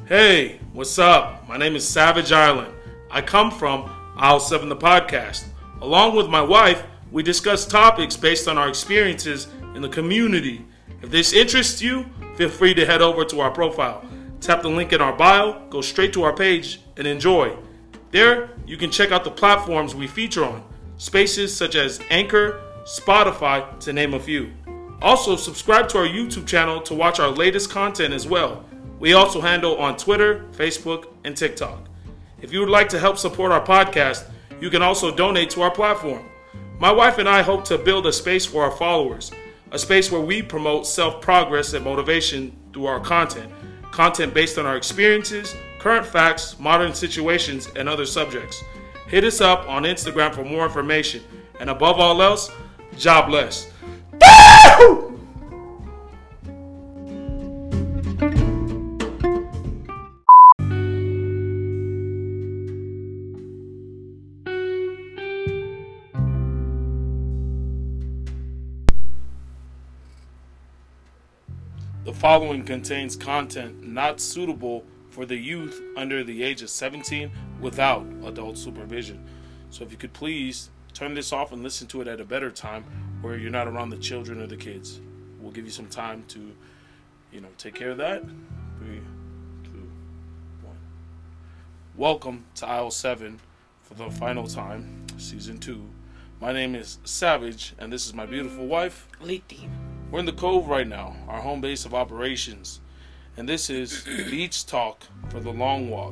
Hey, what's up? My name is Savage Island. I come from Aisle 7 the podcast. Along with my wife, we discuss topics based on our experiences in the community. If this interests you, feel free to head over to our profile. Tap the link in our bio, go straight to our page, and enjoy. There, you can check out the platforms we feature on, spaces such as Anchor, Spotify, to name a few. Also, subscribe to our YouTube channel to watch our latest content as well. We also handle on Twitter, Facebook, and TikTok. If you would like to help support our podcast, you can also donate to our platform. My wife and I hope to build a space for our followers, a space where we promote self-progress and motivation through our content based on our experiences, current facts, modern situations, and other subjects. Hit us up on Instagram for more information. And above all else, jobless. The following contains content not suitable for the youth under the age of 17 without adult supervision. So if you could please turn this off and listen to it at a better time where you're not around the children or the kids. We'll give you some time to, take care of that. 3, 2, 1. Welcome to Aisle 7 for the final time, Season 2. My name is Savage, and this is my beautiful wife, Liti. We're in the Cove right now, our home base of operations, and this is Beach Talk for the Long Walk.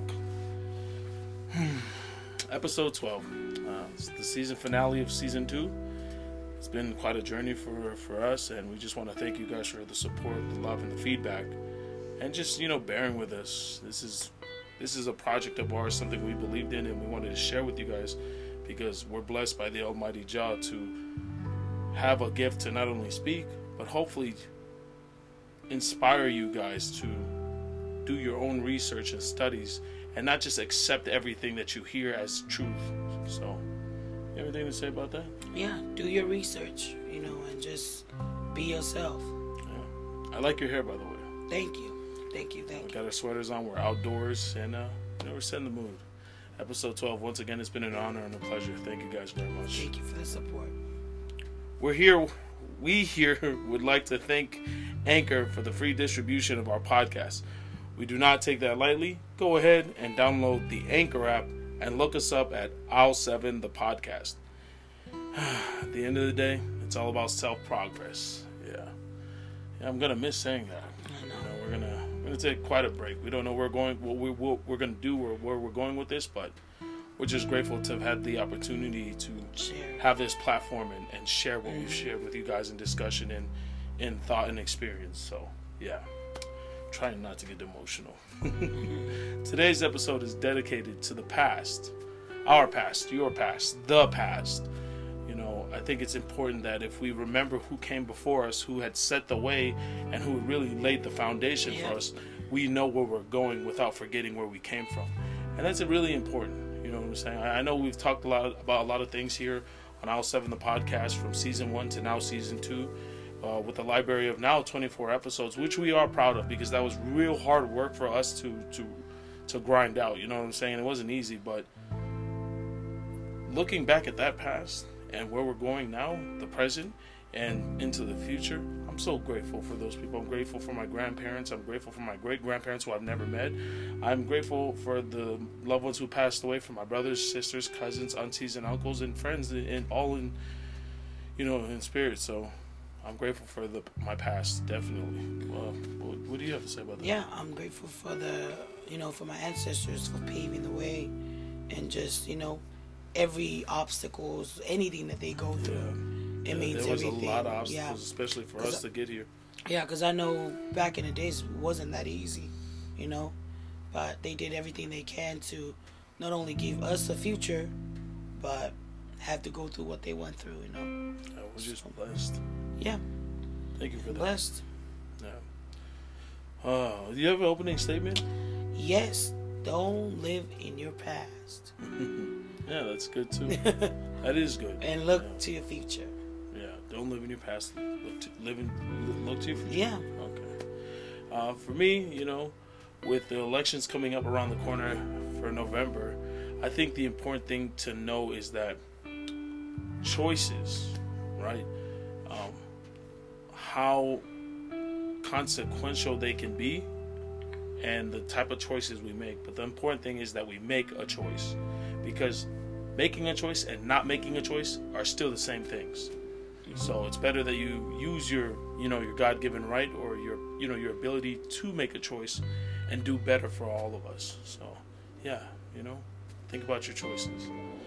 Episode 12. It's the season finale of Season 2. It's been quite a journey for us, and we just want to thank you guys for the support, the love, and the feedback, and just, bearing with us. This is a project of ours, something we believed in, and we wanted to share with you guys because we're blessed by the Almighty Jah to have a gift to not only speak, but hopefully inspire you guys to do your own research and studies and not just accept everything that you hear as truth. So, you have anything to say about that? Yeah, do your research, and just be yourself. Yeah. I like your hair, by the way. Thank you. We got our sweaters on, we're outdoors, and we're setting the mood. Episode 12, once again, it's been an honor and a pleasure. Thank you guys very much. Thank you for the support. We here would like to thank Anchor for the free distribution of our podcast. We do not take that lightly. Go ahead and download the Anchor app and look us up at Aisle 7 the podcast. At the end of the day, it's all about self-progress. Yeah, I'm gonna miss saying that. I know. We're gonna take quite a break. We don't know where we're going, what we're gonna do, or where we're going with this, but we're just grateful to have had the opportunity to have this platform and share what we've shared with you guys in discussion and in thought and experience. So, yeah, trying not to get emotional. Today's episode is dedicated to the past, our past, your past, the past. I think it's important that if we remember who came before us, who had set the way, and who really laid the foundation for us, we know where we're going without forgetting where we came from. And that's really important. You know what I'm saying? I know we've talked about a lot of things here on Aisle 7 the podcast from Season 1 to now Season 2 with a library of now 24 episodes, which we are proud of because that was real hard work for us to grind out. You know what I'm saying? It wasn't easy, but looking back at that past and where we're going now, the present, and into the future, I'm so grateful for those people. I'm grateful for my grandparents. I'm grateful for my great-grandparents who I've never met. I'm grateful for the loved ones who passed away, for my brothers, sisters, cousins, aunties, and uncles, and friends, and all in spirit. So I'm grateful for my past, definitely. What do you have to say about that? Yeah, I'm grateful for for my ancestors for paving the way and just, every obstacles, anything that they go through. Yeah. It means there was everything. A lot of obstacles, especially for us to get here. Yeah, because I know back in the days it wasn't that easy, but they did everything they can to not only give us a future, but have to go through what they went through, I was just blessed. Yeah. Thank you for that. Blessed. Yeah. Do you have an opening statement? Yes. Don't live in your past. Yeah, that's good too. That is good. And look to your future. Yeah, don't live in your past. Look to your future. Yeah. Okay. For me, with the elections coming up around the corner for November, I think the important thing to know is that choices, right? How consequential they can be and the type of choices we make. But the important thing is that we make a choice, because making a choice and not making a choice are still the same things. So it's better that you use your God-given right, or your ability to make a choice and do better for all of us. So yeah, think about your choices.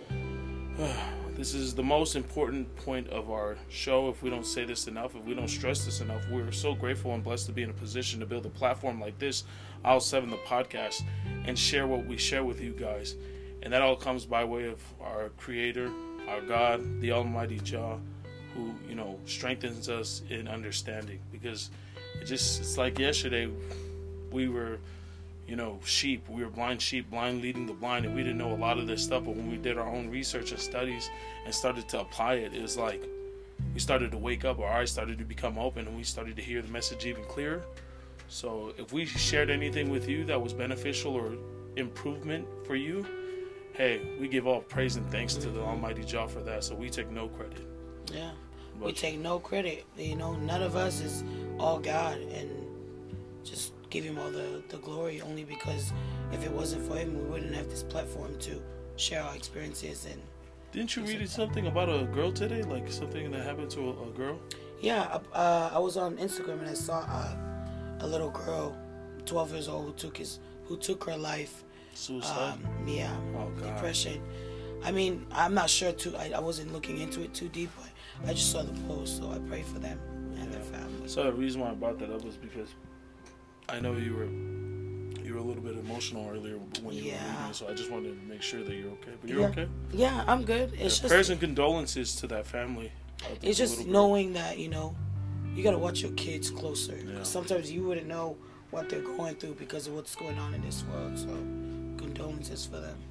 This is the most important point of our show. If we don't say this enough, if we don't stress this enough, we're so grateful and blessed to be in a position to build a platform like this, Aisle 7, the podcast, and share what we share with you guys. And that all comes by way of our Creator, our God, the Almighty Jah, who, strengthens us in understanding. Because it's like yesterday, we were, sheep. We were blind sheep, blind leading the blind, and we didn't know a lot of this stuff. But when we did our own research and studies and started to apply it, it was like we started to wake up, our eyes started to become open, and we started to hear the message even clearer. So if we shared anything with you that was beneficial or improvement for you, hey, we give all praise and thanks to the Almighty Jah for that. So we take no credit. Yeah, we take no credit. None of us is all God, and just give him all the glory, only because if it wasn't for him, we wouldn't have this platform to share our experiences. And didn't you read something about a girl today, like something that happened to a girl? Yeah, I was on Instagram and I saw a little girl, 12 years old, who took her life. Suicide? Yeah. Oh, God. Depression. I mean, I'm not sure I wasn't looking into it too deep, but I just saw the post, so I pray for them and their family. So the reason why I brought that up was because I know you were a little bit emotional earlier when you were reading, so I just wanted to make sure that you're okay. But you're okay? Yeah, I'm good. It's just prayers and condolences to that family. It's just knowing that, you got to watch your kids closer. Yeah. Sometimes you wouldn't know what they're going through because of what's going on in this world. So condolences for them.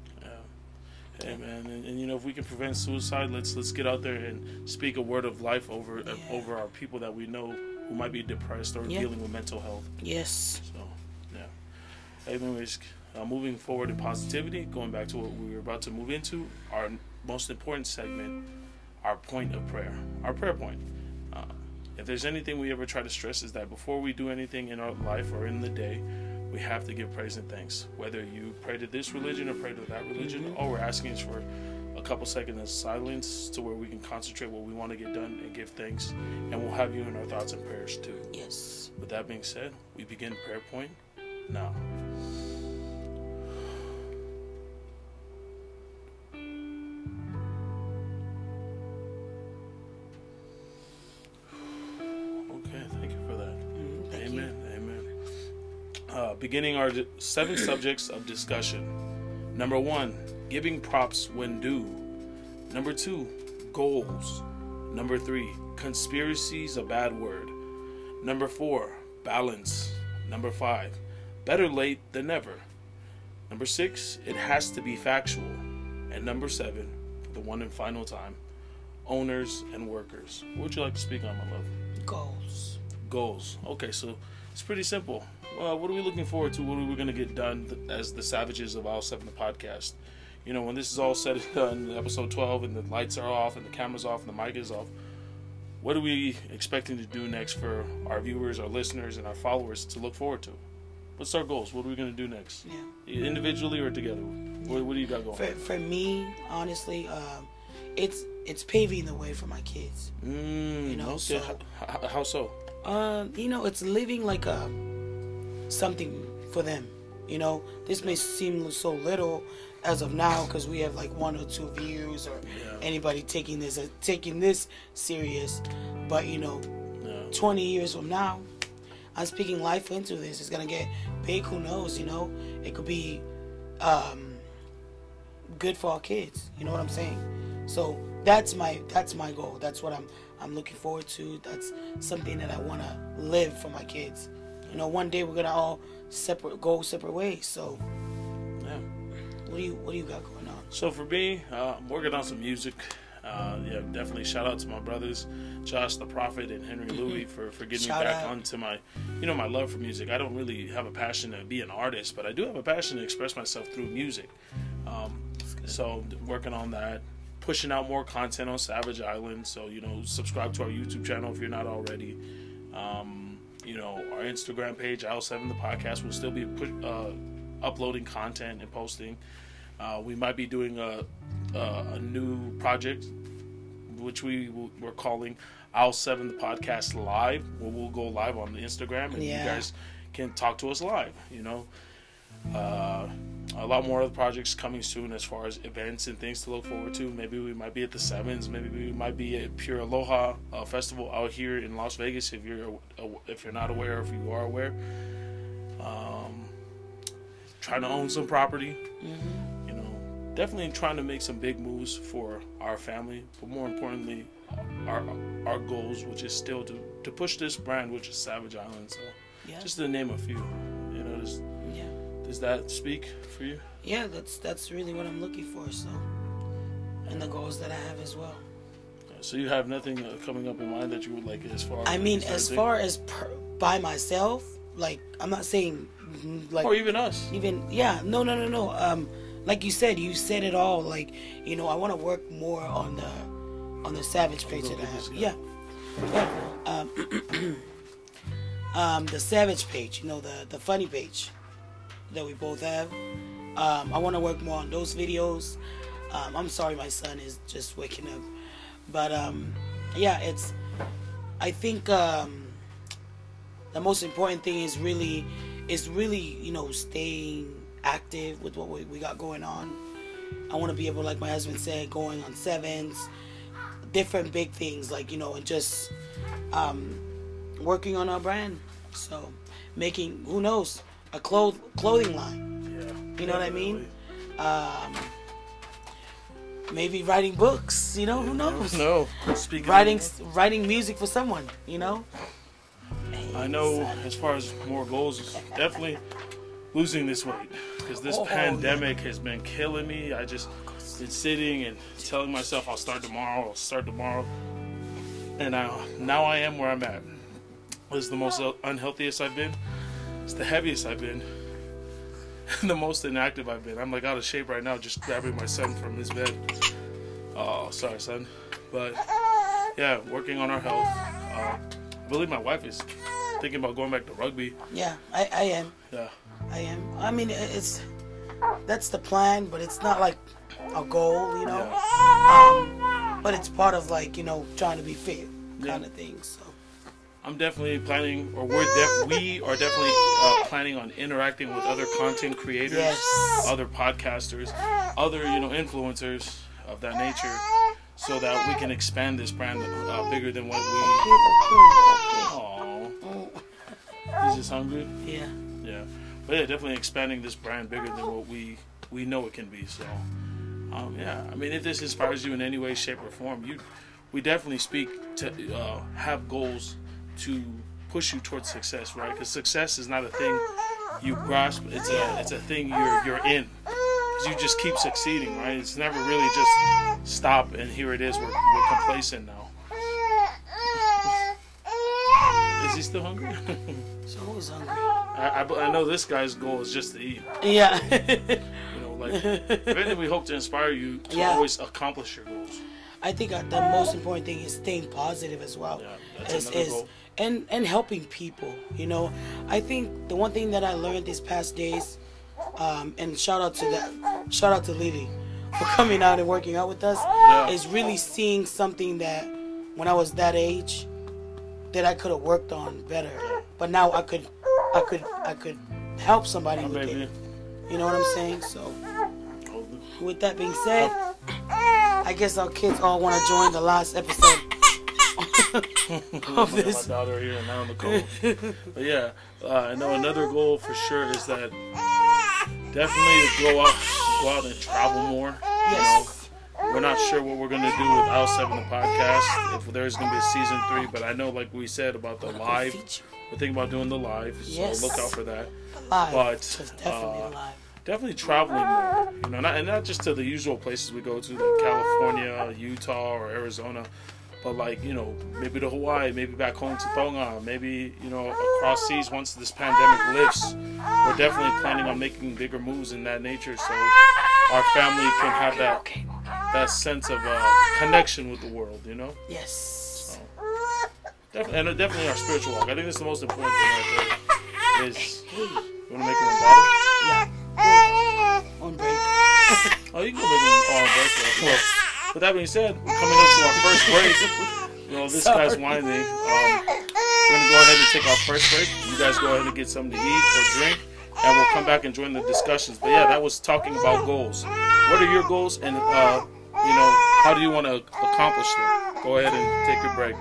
Hey man, and if we can prevent suicide, let's get out there and speak a word of life over our people that we know who might be depressed or dealing with mental health. Yes. So anyways, moving forward in positivity, going back to what we were about to move into, our most important segment, our point of prayer, our prayer point. If there's anything we ever try to stress, is that before we do anything in our life or in the day, we have to give praise and thanks. Whether you pray to this religion or pray to that religion, all we're asking is for a couple seconds of silence to where we can concentrate what we want to get done and give thanks. And we'll have you in our thoughts and prayers too. Yes. With that being said, we begin prayer point now. Beginning our 7 subjects of discussion. Number 1, giving props when due. Number 2, goals. Number 3, conspiracy's a bad word. Number 4, balance. Number 5, better late than never. Number 6, it has to be factual. And number 7, for the one and final time, owners and workers. What would you like to speak on, my love? Goals. Okay, so it's pretty simple. What are we looking forward to? What are we going to get done as the Savages of Aisle 7, the podcast? When this is all said and done, episode 12, and the lights are off, and the camera's off, and the mic is off, what are we expecting to do next for our viewers, our listeners, and our followers to look forward to? What's our goals? What are we going to do next? Yeah. Individually or together? What do you got going? For me, honestly, it's paving the way for my kids. Okay. So, how so? It's living like something for them. This may seem so little as of now because we have like 1 or 2 views or anybody taking this serious, but 20 years from now, I'm speaking life into this. It's gonna get big. Who knows? It could be good for our kids. You know what I'm saying? So that's my goal. That's what I'm looking forward to. That's something that I want to live for my kids. One day we're gonna all go separate ways. So, what do you got going on? So for me, I'm working on some music. Yeah, definitely shout out to my brothers, Josh the Prophet and Henry Louis for getting me back onto my, my love for music. I don't really have a passion to be an artist, but I do have a passion to express myself through music. So working on that, pushing out more content on Savage Island. So, subscribe to our YouTube channel if you're not already. Our Instagram page, Al7 the Podcast, will still be uploading content and posting. We might be doing a new project, which we're calling Al7 the Podcast Live, where we'll go live on the Instagram and you guys can talk to us live. A lot more other projects coming soon as far as events and things to look forward to. Maybe we might be at the Sevens. Maybe we might be at Pure Aloha Festival out here in Las Vegas. If you're not aware, or if you are aware, trying to own some property. Definitely trying to make some big moves for our family, but more importantly, our goals, which is still to push this brand, which is Savage Island. So, just to name a few, does that speak for you? Yeah, that's really what I'm looking for. So, and the goals that I have as well. So you have nothing coming up in mind that you would like as far? As far as by myself, like I'm not saying like, or even us. No. Like you said it all. Like, I want to work more on the Savage page that I have. The Savage page, the funny page that we both have. I want to work more on those videos. I'm sorry, my son is just waking up, but I think the most important thing is really staying active with what we got going on. I want to be able, like my husband said, going on Sevens, different big things, like, and just working on our brand. So making, who knows, a clothing line. You know what I mean? Maybe writing books. Who knows? No. Writing music for someone. I know. As far as more goals, definitely losing this weight, because this pandemic has been killing me. I just been sitting and telling myself I'll start tomorrow, and now I am where I'm at. This is the most unhealthiest I've been. It's the heaviest I've been. The most inactive I've been. I'm like out of shape right now, just grabbing my son from his bed. Oh, sorry, son. But yeah, working on our health. I believe my wife is thinking about going back to rugby. Yeah, I am. Yeah, I am. I mean, that's the plan, but it's not like a goal, but it's part of, like, trying to be fit kind of thing. So I'm definitely planning, or we are definitely planning on interacting with other content creators, other podcasters, other influencers of that nature, so that we can expand this brand bigger than what we. Aww. He's just hungry? Yeah. Yeah. But yeah, definitely expanding this brand bigger than what we know it can be. So, I mean, if this inspires you in any way, shape, or form, we definitely speak to have goals to push you towards success, right? Because success is not a thing you grasp; it's a thing you're in. Because you just keep succeeding, right? It's never really just stop and here it is. We're complacent now. Is he still hungry? So who's hungry? I know this guy's goal is just to eat. Yeah. If anything, we hope to inspire you to always accomplish your goals. I think the most important thing is staying positive as well. Yeah, that's another goal. And helping people. I think the one thing that I learned these past days, and shout out to Lily for coming out and working out with us, is really seeing something that when I was that age that I could have worked on better, but now I could help somebody with it. You know what I'm saying? So with that being said, I guess our kids all want to join the last episode of this. My daughter here now in the cold. But yeah, I know another goal for sure is that definitely to go out and travel more. Yes. We're not sure what we're going to do with Al7 the Podcast, if there's going to be a season 3, but I know, like we said, about the live. We're thinking about doing the live, so look out for that. Live. But definitely live. definitely traveling more. Not just to the usual places we go to, like California, Utah, or Arizona, but like maybe to Hawaii, maybe back home to Tonga, maybe across seas once this pandemic lifts. We're definitely planning on making bigger moves in that nature, so our family can have that sense of connection with the world. Yes. So, definitely our spiritual walk. I think that's the most important thing right there. Is you want to make it one bottle? Yeah. On break. Oh, you can go make it on break. Well, with that being said, we're coming up to our first break. This guy's whining. We're gonna go ahead and take our first break. You guys go ahead and get something to eat or drink, and we'll come back and join the discussions. But yeah, that was talking about goals. What are your goals, and how do you want to accomplish them? Go ahead and take your break.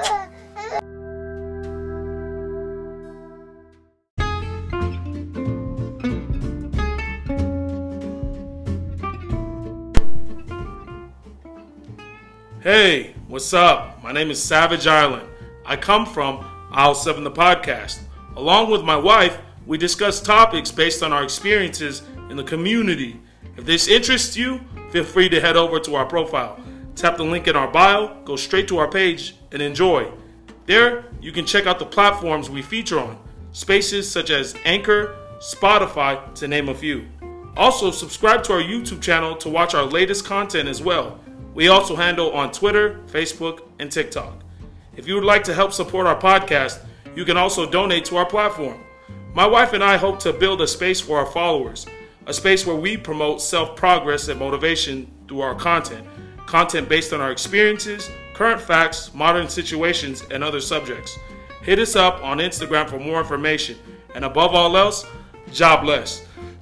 Hey, what's up? My name is Savage Island. I come from Aisle 7 the podcast. Along with my wife, we discuss topics based on our experiences in the community. If this interests you, feel free to head over to our profile. Tap the link in our bio, go straight to our page, and enjoy. There, you can check out the platforms we feature on, spaces such as Anchor, Spotify, to name a few. Also, subscribe to our YouTube channel to watch our latest content as well. We also handle on Twitter, Facebook, and TikTok. If you would like to help support our podcast, you can also donate to our platform. My wife and I hope to build a space for our followers, a space where we promote self-progress and motivation through our content based on our experiences, current facts, modern situations, and other subjects. Hit us up on Instagram for more information. And above all else, jobless.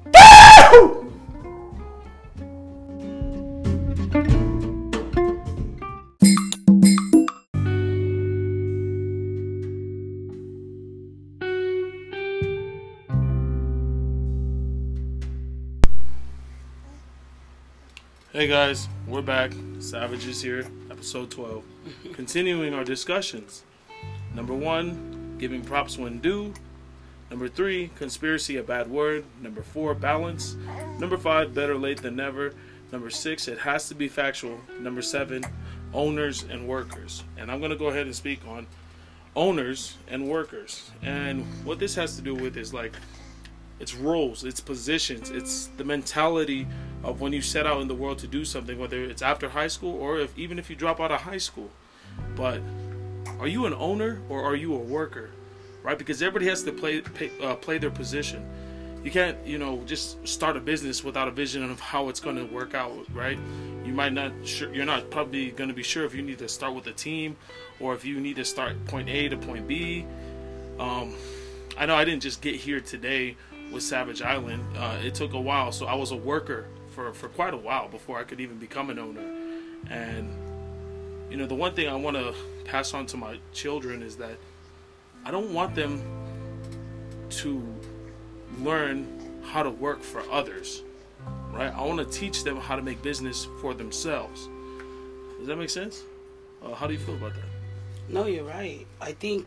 Hey guys, we're back. Savage is here, episode 12. Continuing our discussions. Number 1, giving props when due. Number 3, conspiracy, a bad word. Number 4, balance. Number 5, better late than never. Number 6, it has to be factual. Number 7, owners and workers. And I'm going to go ahead and speak on owners and workers. And what this has to do with is like, it's roles, it's positions, it's the mentality of when you set out in the world to do something, whether it's after high school or even if you drop out of high school. But are you an owner or are you a worker, right? Because everybody has to play their position. You can't, just start a business without a vision of how it's going to work out, right? You're not probably going to be sure if you need to start with a team or if you need to start point A to point B. I know I didn't just get here today with Savage Island. It took a while, so I was a worker for quite a while before I could even become an owner. And the one thing I want to pass on to my children is that I don't want them to learn how to work for others, right? I want to teach them how to make business for themselves. Does that make sense? How do you feel about that? No, you're right. I think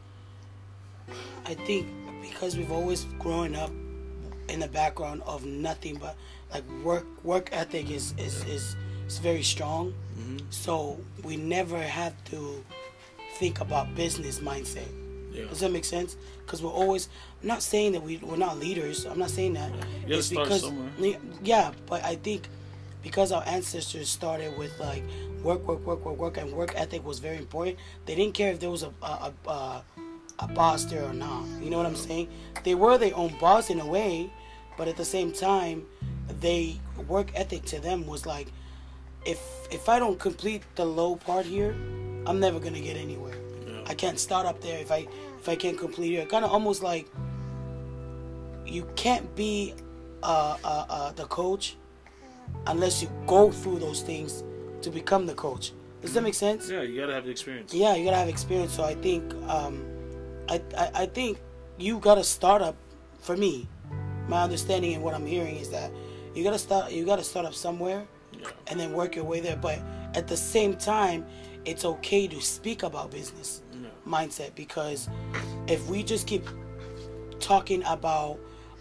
because we've always grown up in the background of nothing but like work ethic is very strong. Mm-hmm. So we never had to think about business mindset. Yeah. Does that make sense? Because we're always, I'm not saying that we're not leaders. I'm not saying that. Yeah. It's because somewhere. Yeah, but I think because our ancestors started with like work, and work ethic was very important. They didn't care if there was a boss there or not. You know what I'm saying? They were their own boss in a way, but at the same time, work ethic to them was like, if I don't complete the low part here, I'm never gonna get anywhere. Yeah. I can't start up there if I can't complete it. Kind of almost like you can't be the coach unless you go through those things to become the coach. Does that make sense? Yeah, you gotta have the experience. Yeah, you gotta have experience. So I think I think you gotta start up. For me, my understanding and what I'm hearing is that you gotta start up somewhere, yeah, and then work your way there. But at the same time, it's okay to speak about business, yeah, mindset, because if we just keep talking about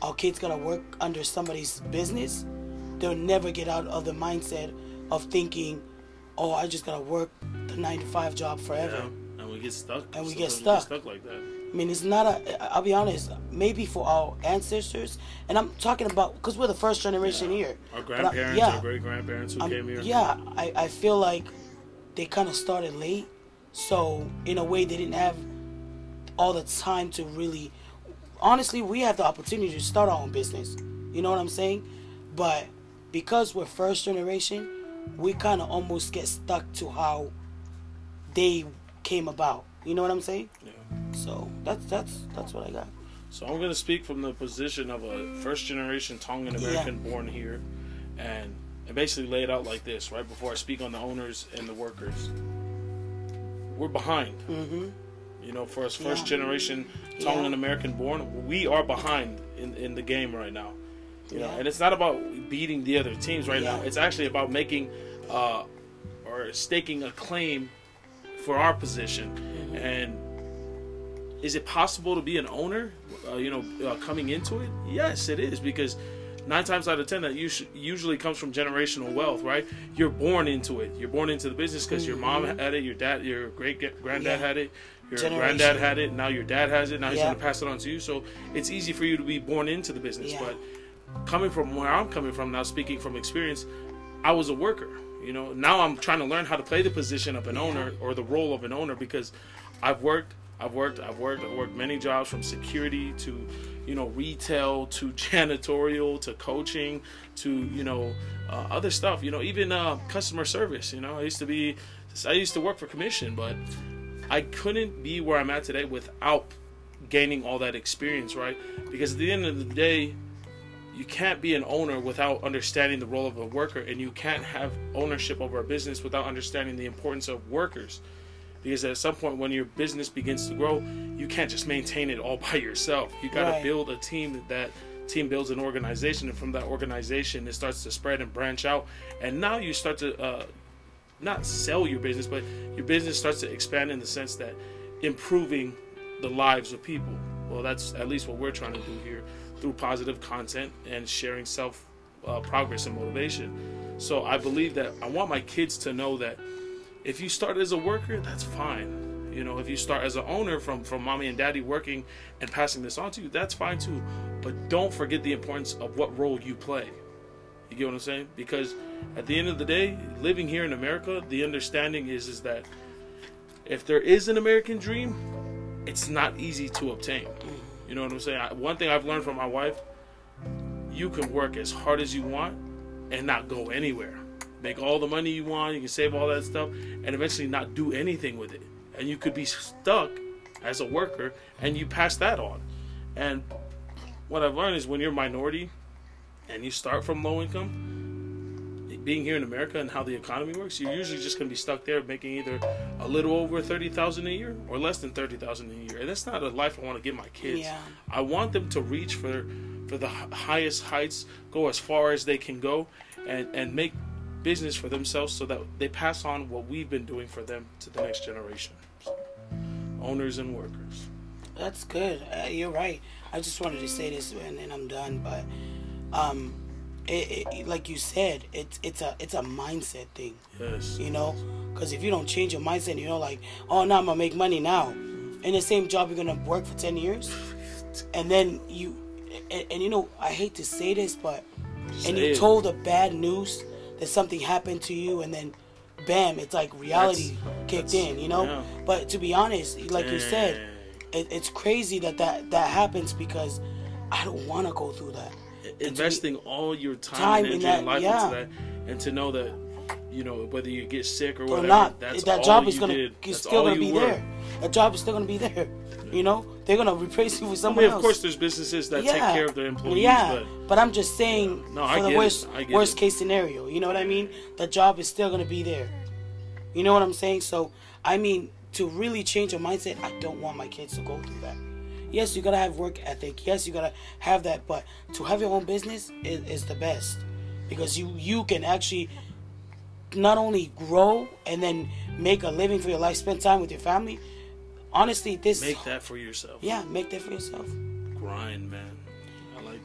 our kids gotta work under somebody's business, they'll never get out of the mindset of thinking, oh, I just gotta work the 9-to-5 job forever. Yeah. And we get stuck. And we Sometimes get stuck. like that. I mean, it's not I'll be honest, maybe for our ancestors, and I'm talking about, because we're the first generation here. Our grandparents, our great-grandparents who came here. Yeah, I feel like they kind of started late. So, in a way, they didn't have all the time to really... Honestly, we have the opportunity to start our own business. You know what I'm saying? But because we're first generation, we kind of almost get stuck to how they came about. You know what I'm saying? Yeah. So that's what I got. So I'm going to speak from the position of a first-generation Tongan American born here, and basically lay it out like this, right, before I speak on the owners and the workers. We're behind. Mm-hmm. You know, for us first-generation Tongan American born, we are behind in the game right now. You know, and it's not about beating the other teams right now. It's actually about making or staking a claim for our position. Mm-hmm. And is it possible to be an owner, coming into it? Yes, it is, because 9 times out of 10 that usually comes from generational wealth, right? You're born into it. You're born into the business because your mom had it, your dad, your great-granddad had it, your granddad had it, now your dad has it, now he's going to pass it on to you. So it's easy for you to be born into the business. But coming from where I'm coming from now, speaking from experience, I was a worker. You know, now I'm trying to learn how to play the position of an owner, or the role of an owner, because I've worked many jobs, from security to, retail, to janitorial, to coaching, to, other stuff, even customer service. I used to work for commission, but I couldn't be where I'm at today without gaining all that experience, right? Because at the end of the day, you can't be an owner without understanding the role of a worker, and you can't have ownership over a business without understanding the importance of workers. Because at some point when your business begins to grow, you can't just maintain it all by yourself. You got to build a team. That team builds an organization, and from that organization, it starts to spread and branch out. And now you start to not sell your business, but your business starts to expand in the sense that improving the lives of people. Well, that's at least what we're trying to do here, through positive content and sharing self progress and motivation. So I believe that I want my kids to know that if you start as a worker, that's fine. If you start as an owner from mommy and daddy working and passing this on to you, that's fine too. But don't forget the importance of what role you play. You get what I'm saying? Because at the end of the day, living here in America, the understanding is that if there is an American dream, it's not easy to obtain. You know what I'm saying? One thing I've learned from my wife, you can work as hard as you want and not go anywhere. Make all the money you want, you can save all that stuff, and eventually not do anything with it. And you could be stuck as a worker, and you pass that on. And what I've learned is when you're a minority and you start from low income, being here in America and how the economy works, you're usually just going to be stuck there making either a little over $30,000 a year or less than $30,000 a year. And that's not a life I want to give my kids. I want them to reach for the highest heights, go as far as they can go, and make business for themselves so that they pass on what we've been doing for them to the next generation. So, owners and workers. That's good. You're right. I just wanted to say this, and then I'm done. But it like you said, it's a mindset thing. Yes. Because if you don't change your mindset, like, oh, now I'm gonna make money now, in the same job you're gonna work for 10 years, and then I hate to say this, but you told the bad news that something happened to you, and then bam, it's like reality kicked in. Yeah. But to be honest, like you said, it's crazy that happens, because I don't want to go through that. Investing all your time and energy and life into that, and to know that, whether you get sick or whatever, not, that's that all job you is gonna, did. It's still going to be there. That job is still going to be there. They're going to replace you with someone else. Of course, there's businesses that take care of their employees. But I'm just saying, for the worst case scenario, you know what I mean? The job is still going to be there. You know what I'm saying? So, I mean, to really change your mindset, I don't want my kids to go through that. Yes, you got to have work ethic. Yes, you got to have that. But to have your own business is the best. Because you can actually not only grow and then make a living for your life, spend time with your family. Honestly, make that for yourself. Yeah, make that for yourself. Grind, man. I like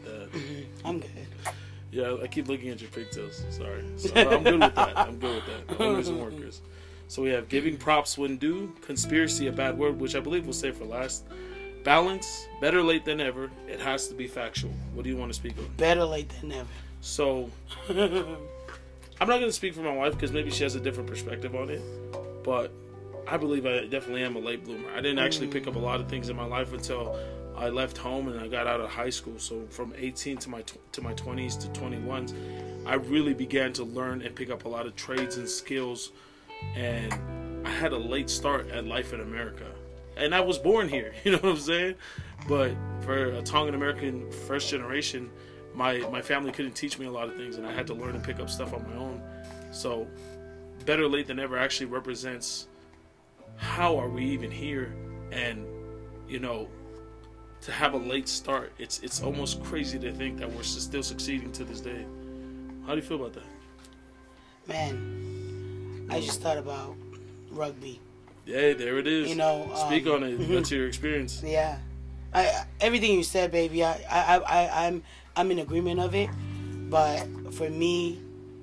I'm good. Yeah, I keep looking at your pigtails. Sorry. So I'm good with that. Owners and workers. So we have giving props when due, conspiracy, a bad word, which I believe we'll say for last. Balance, better late than ever. It has to be factual. What do you want to speak on? Better late than never. So, I'm not going to speak for my wife because maybe she has a different perspective on it. But I believe I definitely am a late bloomer. I didn't actually pick up a lot of things in my life until I left home and I got out of high school. So from 18 to my 20s to 21s, I really began to learn and pick up a lot of trades and skills. And I had a late start at life in America. And I was born here, you know what I'm saying? But for a Tongan American first generation, my family couldn't teach me a lot of things, and I had to learn and pick up stuff on my own. So better late than never actually represents how are we even here, and you know, to have a late start, it's almost crazy to think that we're still succeeding to this day. How do you feel about that? Man, I just thought about rugby. Yeah, there it is. You know, speak on it. That's your experience. Yeah, everything you said, baby. I'm in agreement of it. But for me,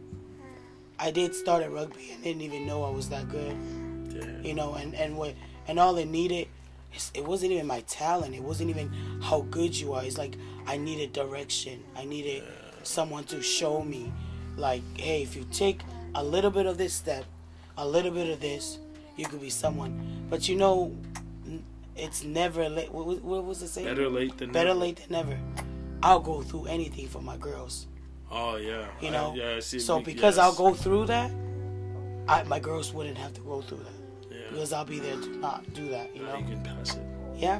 I did start at rugby and didn't even know I was that good. Yeah. You know, and all it needed, it wasn't even my talent. It wasn't even how good you are. It's like I needed direction. I needed someone to show me, like, hey, if you take a little bit of this step, a little bit of this, you could be someone. But you know, it's never late. What was it saying? Better late than never. I'll go through anything for my girls. Oh yeah. You know. I see. So because I'll go through that, my girls wouldn't have to go through that. Yeah. Because I'll be there to not do that. You know. You can pass it. Yeah.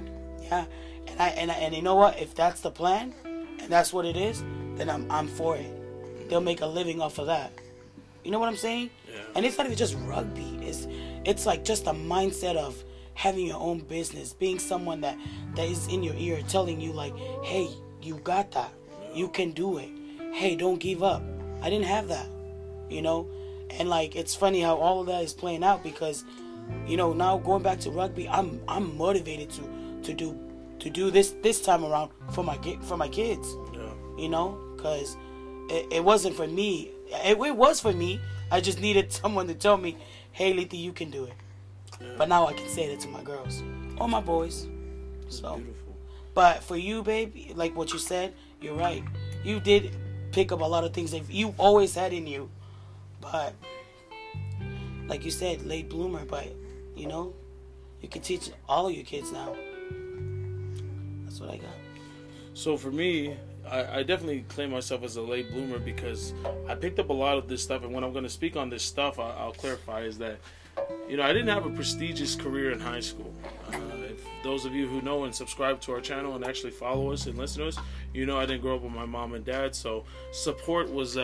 And you know what? If that's the plan, and that's what it is, then I'm for it. They'll make a living off of that. You know what I'm saying? Yeah. And it's not even just rugby. It's like just a mindset of having your own business, being someone that is in your ear telling you like, hey, you got that. You can do it. Hey, don't give up. I didn't have that. You know? And like, it's funny how all of that is playing out because, you know, now going back to rugby, I'm motivated to do this time around for my kids. Yeah. You know? Because it wasn't for me. It was for me. I just needed someone to tell me, hey, Letha, you can do it. Yeah. But now I can say that to my girls or my boys. So, beautiful. But for you, baby, like what you said, you're right. You did pick up a lot of things that you always had in you. But, like you said, late bloomer. But, you know, you can teach all of your kids now. That's what I got. So for me, I definitely claim myself as a late bloomer because I picked up a lot of this stuff. And when I'm going to speak on this stuff, I'll clarify is that, you know, I didn't have a prestigious career in high school. If those of you who know and subscribe to our channel and actually follow us and listen to us, you know I didn't grow up with my mom and dad. So support was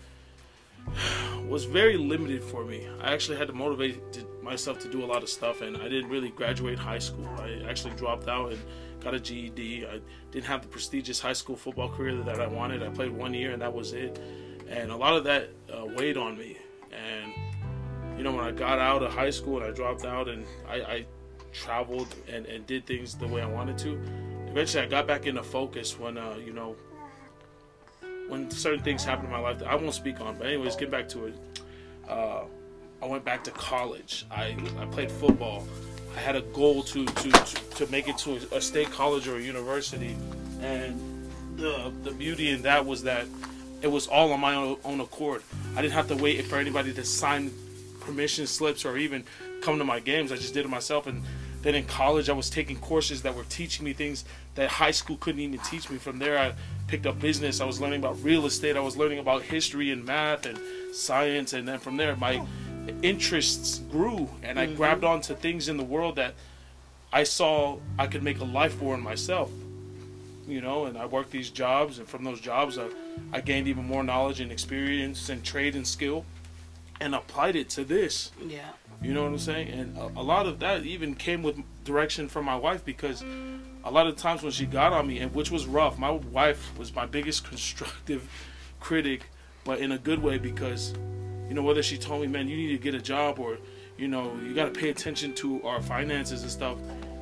very limited for me. I actually had to motivate myself to do a lot of stuff. And I didn't really graduate high school. I actually dropped out and got a GED. I didn't have the prestigious high school football career that I wanted. I played 1 year and that was it. And a lot of that weighed on me. And, you know, when I got out of high school and I dropped out and I traveled and did things the way I wanted to, eventually I got back into focus when, you know, when certain things happened in my life that I won't speak on. But anyways, get back to it. I went back to college. I played football. I had a goal to make it to a state college or a university, and the beauty in that was that it was all on my own accord. I didn't have to wait for anybody to sign permission slips or even come to my games. I just did it myself. And then in college, I was taking courses that were teaching me things that high school couldn't even teach me. From there, I picked up business. I was learning about real estate. I was learning about history and math and science. And then from there, my interests grew, and I grabbed onto things in the world that I saw I could make a life for in myself, you know. And I worked these jobs, and from those jobs I gained even more knowledge and experience and trade and skill and applied it to this. Yeah, you know what I'm saying? And a lot of that even came with direction from my wife, because a lot of times when she got on me, and which was rough, my wife was my biggest constructive critic, but in a good way, because, you know, whether she told me, man, you need to get a job, or, you know, you got to pay attention to our finances and stuff,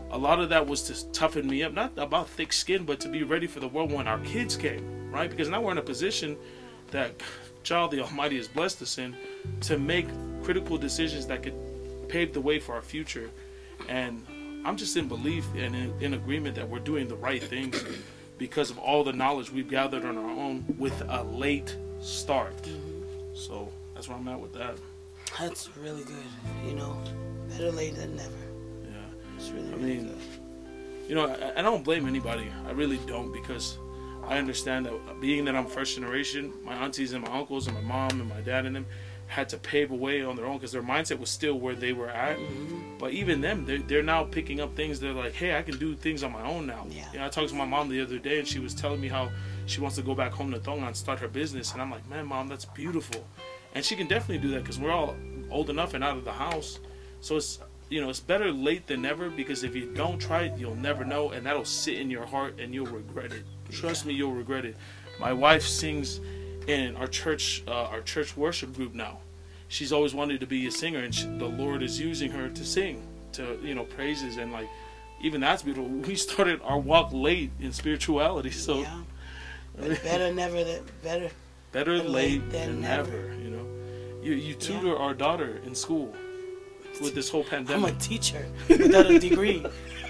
a lot of that was to toughen me up, not about thick skin, but to be ready for the world when our kids came, right? Because now we're in a position that God the Almighty has blessed us in to make critical decisions that could pave the way for our future. And I'm just in belief and in agreement that we're doing the right things because of all the knowledge we've gathered on our own with a late start. So that's where I'm at with that. That's really good. You know, better late than never. Yeah. It's really, I really mean, good. you know, I don't blame anybody. I really don't, because I understand that being that I'm first generation, my aunties and my uncles and my mom and my dad and them had to pave a way on their own because their mindset was still where they were at. But even them, they're now picking up things. They're like, hey, I can do things on my own now. Yeah. You know, I talked to my mom the other day, and she was telling me how she wants to go back home to Tonga and start her business. And I'm like, man, Mom, that's beautiful. And she can definitely do that because we're all old enough and out of the house. So it's, you know, it's better late than never, because if you don't try it, you'll never know, and that'll sit in your heart and you'll regret it. Trust me, you'll regret it. My wife sings in our church worship group now. She's always wanted to be a singer, and the Lord is using her to sing, to, you know, praises, and like, even that's beautiful. We started our walk late in spirituality, so Yeah. Better never than better. better late than never. You know, you tutor our daughter in school with this whole pandemic. I'm a teacher without a degree.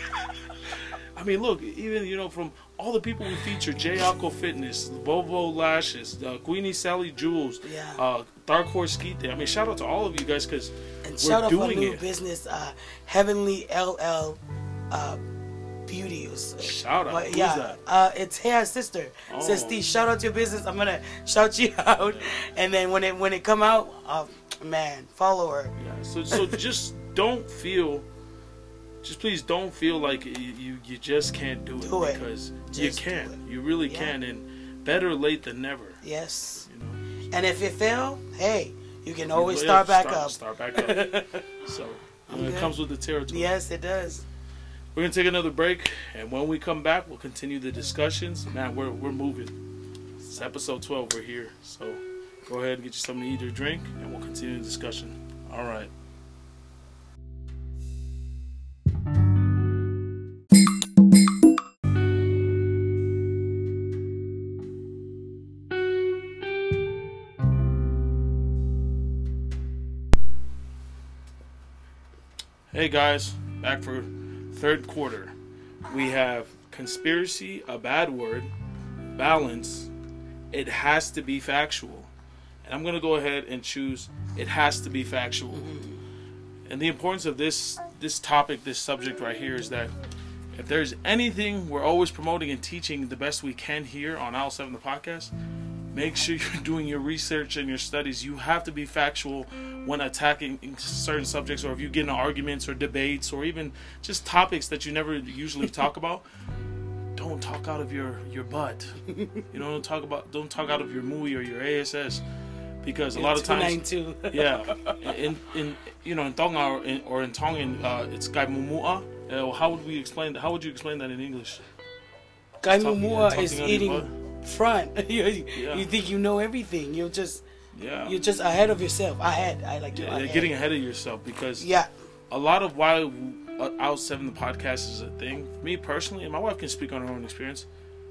I mean, look, even, you know, from all the people we feature, J. Alco Fitness, Bobo Lashes, Queenie Sally Jules, Yeah. Dark Horse Skite. I mean, shout out to all of you guys, because And we're shout out for doing new it. business, Heavenly LL Beauty. Shout out. Who's Yeah, that? it's Hair Sister. Oh. Says Steve, shout out to your business. I'm gonna shout you out, and then when it come out, man, follow her. Yeah. So just don't feel. Just please don't feel like you just can't do it, Do it. because Just you do can. it. You really Yeah. can, and better late than never. Yes. You know. And if it fail, hey, you can always start back up. Start back up. So you know, it Okay. comes with the territory. Yes, it does. We're gonna take another break, and when we come back, we'll continue the discussions. Man, we're moving. It's episode 12. We're here, so go ahead and get you something to eat or drink, and we'll continue the discussion. All right. Hey guys, back for third quarter. We have conspiracy, a bad word, balance, it has to be factual. And I'm going to go ahead and choose it has to be factual. And the importance of this topic, this subject right here, is that if there's anything we're always promoting and teaching the best we can here on Owl 7 the podcast, make sure you're doing your research and your studies. You have to be factual when attacking certain subjects, or if you get in arguments or debates, or even just topics that you never usually talk about. Don't talk out of your butt. You know, don't talk out of your MUI or your ASS, because a lot of times, yeah, in you know, in Tonga or in Tongan, it's Kai Mumua. How would you explain that in English? Kai Mumua is talking out of your eating front. You think you know everything. You're just ahead of yourself. You're getting ahead of yourself, because a lot of why Out 7 the podcast is a thing. For me personally, and my wife can speak on her own experience,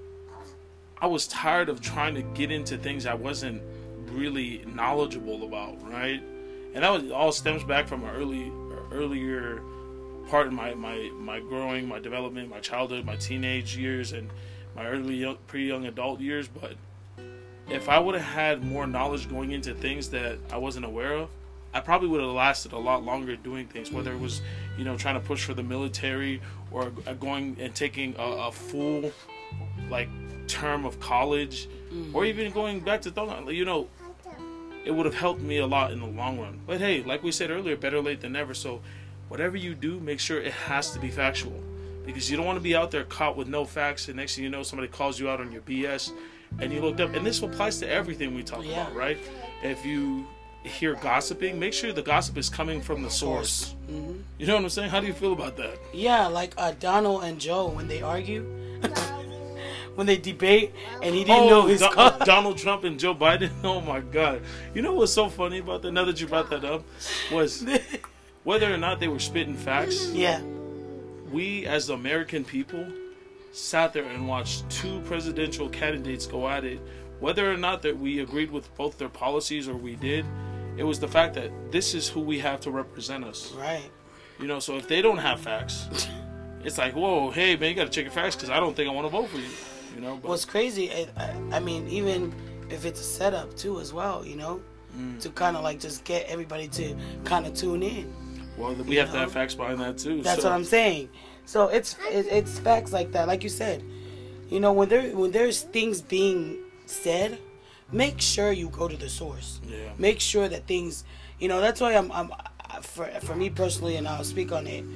I was tired of trying to get into things I wasn't really knowledgeable about, right? And that all stems back from an earlier part in my growing, my development, my childhood, my teenage years, and my pre-young adult years. But if I would have had more knowledge going into things that I wasn't aware of, I probably would have lasted a lot longer doing things, whether it was, you know, trying to push for the military, or going and taking a full, like, term of college, or even going back to Tonga. You know, it would have helped me a lot in the long run. But hey, like we said earlier, better late than never. So whatever you do, make sure it has to be factual, because you don't want to be out there caught with no facts, and next thing you know, somebody calls you out on your BS, and you looked up. And this applies to everything we talk about, right? If you hear gossiping, make sure the gossip is coming from the source. You know what I'm saying? How do you feel about that? Yeah, like Donald and Joe, when they argue, when they debate, and he didn't know his Donald Trump and Joe Biden. Oh my God! You know what's so funny about that? Now that you brought that up, was whether or not they were spitting facts. Yeah. we as the American people sat there and watched two presidential candidates go at it. Whether or not that we agreed with both their policies or we did, it was the fact that this is who we have to represent us. Right. You know, so if they don't have facts, it's like, whoa, hey, man, you got to check your facts because I don't think I want to vote for you. You know? What's crazy, I mean, even if it's a setup, too, as well, you know, to kind of like just get everybody to kind of tune in. Well, we have to have facts behind that, too. That's what I'm saying. So it's facts like that. Like you said, you know, when there's things being said, make sure you go to the source. Yeah. Make sure that things, you know, that's why I'm for me personally, and I'll speak on it.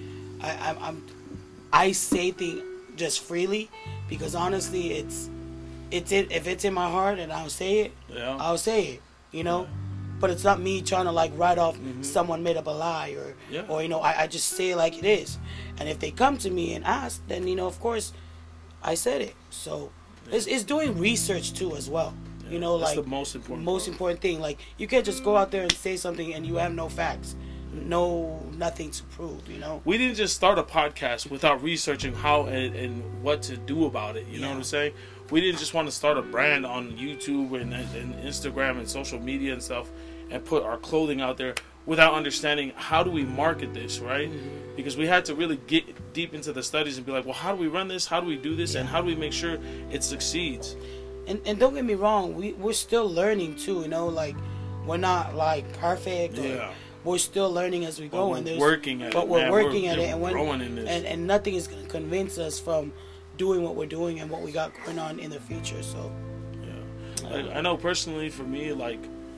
I say things just freely because honestly, if it's in my heart and I'll say it, I'll say it. You know. Yeah. But it's not me trying to like write off someone made up a lie or you know, I just say it like it is. And if they come to me and ask, then you know, of course, I said it. So it's doing research too as well. You know, that's like the most important thing. Like you can't just go out there and say something and you have no facts, nothing to prove. You know, we didn't just start a podcast without researching how and what to do about it. You know what I'm saying? We didn't just want to start a brand on YouTube and Instagram and social media and stuff and put our clothing out there without understanding how do we market this, right? Because we had to really get deep into the studies and be like, well, how do we run this? How do we do this? And how do we make sure it succeeds? And don't get me wrong, we're still learning too, you know, like we're not like perfect. We're still learning as we go. We're working at it. We're working at it, and growing in this. And nothing is going to convince us from doing what we're doing and what we got going on in the future. So, I know personally for me, like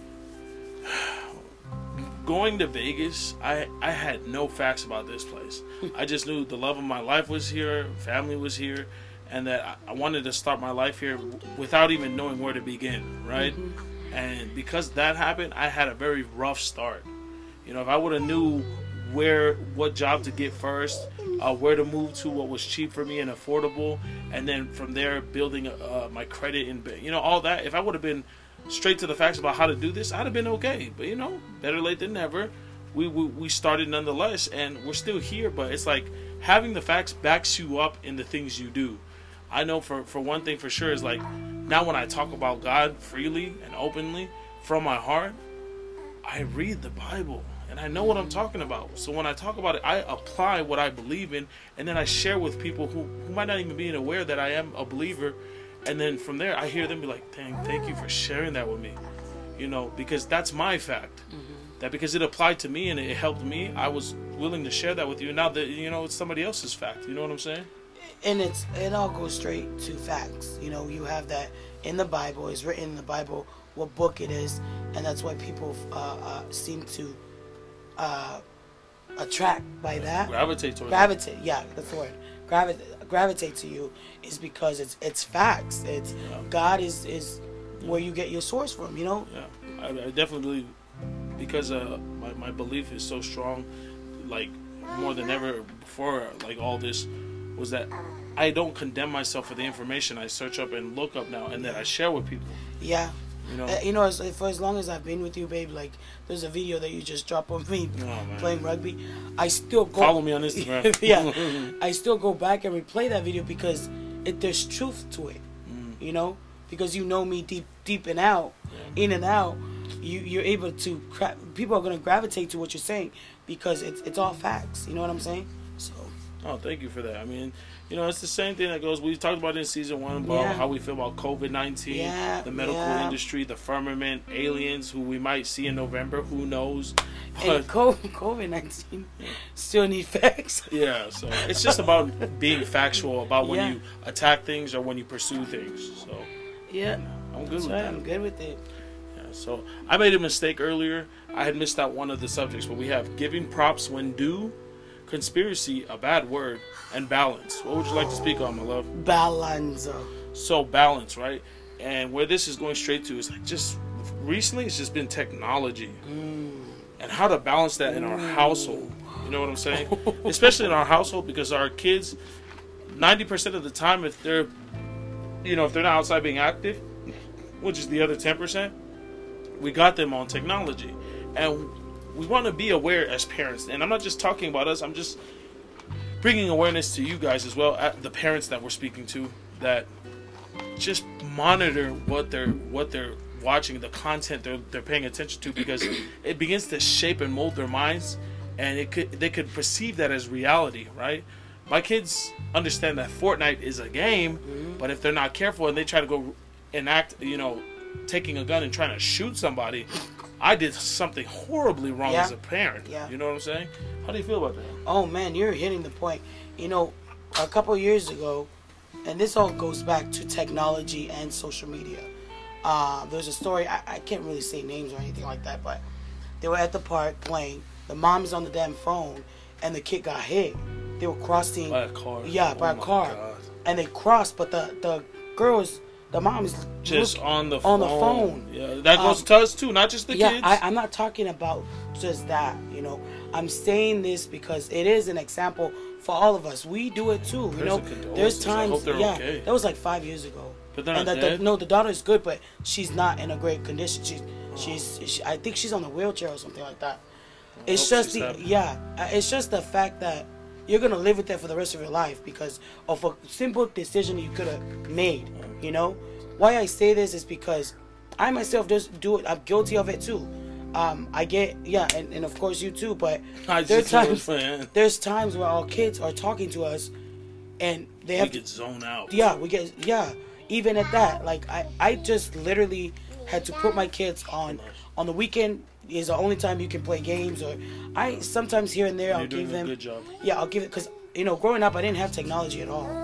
going to Vegas, I had no facts about this place. I just knew the love of my life was here, family was here, and that I wanted to start my life here without even knowing where to begin, right? And because that happened, I had a very rough start. You know, if I would have knew what job to get first, where to move to, what was cheap for me and affordable, and then from there building my credit and, you know, all that. If I would have been straight to the facts about how to do this, I'd have been okay. But you know, better late than never. We started nonetheless, and we're still here. But it's like having the facts backs you up in the things you do. I know for one thing for sure is like now when I talk about God freely and openly from my heart, I read the Bible. And I know what I'm talking about. So when I talk about it, I apply what I believe in, and then I share with people who might not even be aware that I am a believer. And then from there, I hear them be like, "Dang, thank you for sharing that with me." You know, because that's my fact. That because it applied to me and it helped me, I was willing to share that with you. Now that, you know, it's somebody else's fact. You know what I'm saying? And it all goes straight to facts. You know, you have that in the Bible. It's written in the Bible what book it is, and that's why people seem to attract by that. Gravitate towards Gravitate, yeah, that's the word. Gravitate to you is because it's facts. It's God is where you get your source from, you know? Yeah, I definitely, because my belief is so strong, like more than ever before, like all this, was that I don't condemn myself for the information I search up and look up now and that I share with people. Yeah. You know, for as long as I've been with you, babe, like there's a video that you just dropped of me playing rugby. I still go follow me on Instagram. Yeah, I still go back and replay that video because there's truth to it. You know, because you know me deep and out, in and out. You're able to people are gonna gravitate to what you're saying because it's all facts. You know what I'm saying? So. Oh, thank you for that. I mean, you know, it's the same thing that goes. We talked about it in season 1 about how we feel about COVID-19, the medical industry, the firmament, aliens who we might see in November. Who knows? But, and COVID-19 still need facts. Yeah, so it's just about being factual about when you attack things or when you pursue things. So I'm good with that. I'm good with it. Yeah, so I made a mistake earlier. I had missed out one of the subjects, but we have giving props when due, conspiracy, a bad word, and balance. What would you like to speak on, my love? Balance. So balance, right? And where this is going straight to is like just recently it's just been technology and how to balance that in our household. You know what I'm saying? Especially in our household, because our kids 90% of the time, if they're not outside being active, which is the other 10%, we got them on technology. And we want to be aware as parents, and I'm not just talking about us, I'm just bringing awareness to you guys as well, the parents that we're speaking to, that just monitor what they're watching, the content they're paying attention to, because it begins to shape and mold their minds, and they could perceive that as reality, right? My kids understand that Fortnite is a game, but if they're not careful and they try to go enact, taking a gun and trying to shoot somebody, I did something horribly wrong as a parent. Yeah. You know what I'm saying? How do you feel about that? Oh man, you're hitting the point. A couple years ago, and this all goes back to technology and social media. There's a story, I can't really say names or anything like that, but they were at the park playing. The mom's on the damn phone, and the kid got hit. They were crossing by a car. Yeah, by a car. God. And they crossed, but the mom is just on the phone. Yeah, that goes to us too, not just the kids. I'm not talking about just that. I'm saying this because it is an example for all of us. We do it too. There's times. I hope they're okay. That was like 5 years ago. But they're not dead? The daughter is good, but she's not in a great condition. I think she's on a wheelchair or something like that. It's just the fact that you're gonna live with that for the rest of your life because of a simple decision you could have made. Why I say this is because I myself just do it. I'm guilty of it too. I get and of course you too. But there's times where our kids are talking to us, and they have we get zoned out. Even at that, like I just literally had to put my kids on the weekend. Is the only time you can play games, or I sometimes here and there I'll give them. Good job. Yeah, I'll give it because growing up I didn't have technology at all.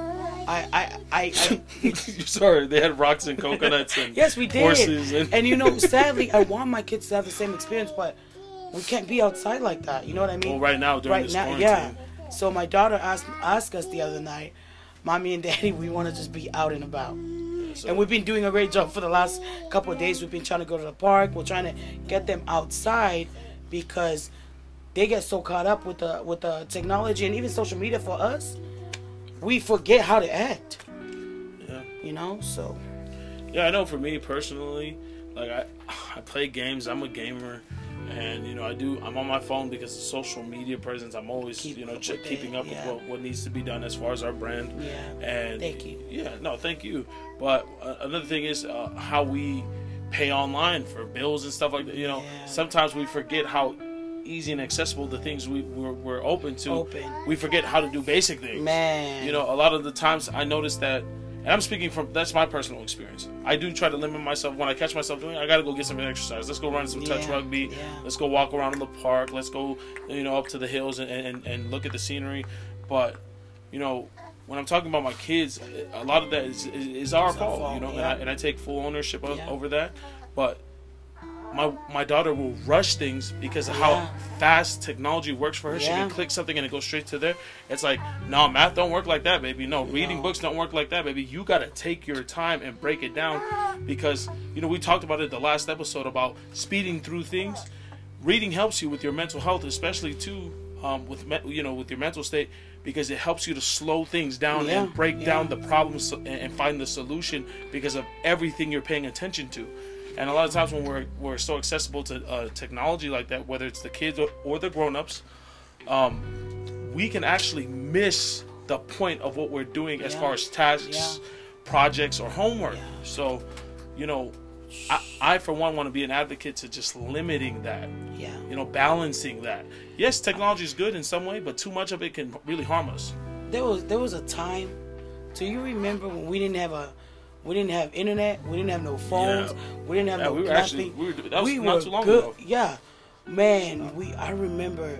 Sorry, they had rocks and coconuts and yes, we did. Horses and sadly, I want my kids to have the same experience, but we can't be outside like that. You know what I mean? Well, right now during this quarantine. Yeah. So my daughter asked us the other night, "Mommy and Daddy, we want to just be out and about." And we've been doing a great job for the last couple of days. We've been trying to go to the park. We're trying to get them outside because they get so caught up with the technology and even social media for us. We forget how to act. Yeah. So. Yeah, I know for me personally, like I play games. I'm a gamer. And I'm on my phone because of social media presence. I'm always keeping up with what needs to be done as far as our brand. Yeah. And thank you. Yeah, no, thank you. But another thing is how we pay online for bills and stuff like that. Sometimes we forget how easy and accessible the things we're open to. We forget how to do basic things. Man. A lot of the times I notice that. And I'm speaking that's my personal experience. I do try to limit myself. When I catch myself doing it, I got to go get some exercise. Let's go run some touch rugby. Yeah. Let's go walk around in the park. Let's go, up to the hills and look at the scenery. But, when I'm talking about my kids, a lot of that is our fault, and I take full ownership over that. But my daughter will rush things because of how fast technology works for her. She can click something and it goes straight to there. It's like, no, math don't work like that, baby. No, reading books don't work like that, baby. You got to take your time and break it down because, we talked about it the last episode about speeding through things. Reading helps you with your mental health, especially too, with your mental state, because it helps you to slow things down and break down the problems and find the solution because of everything you're paying attention to. And a lot of times when we're so accessible to technology like that, whether it's the kids or the grown-ups, we can actually miss the point of what we're doing as far as tasks, projects, or homework. So, I for one want to be an advocate to just limiting that, balancing that. Yes, technology is good in some way, but too much of it can really harm us. There was a time. Do you remember when we didn't have internet. We didn't have no phones. We didn't have nothing. That was not too long ago. Yeah, man. I remember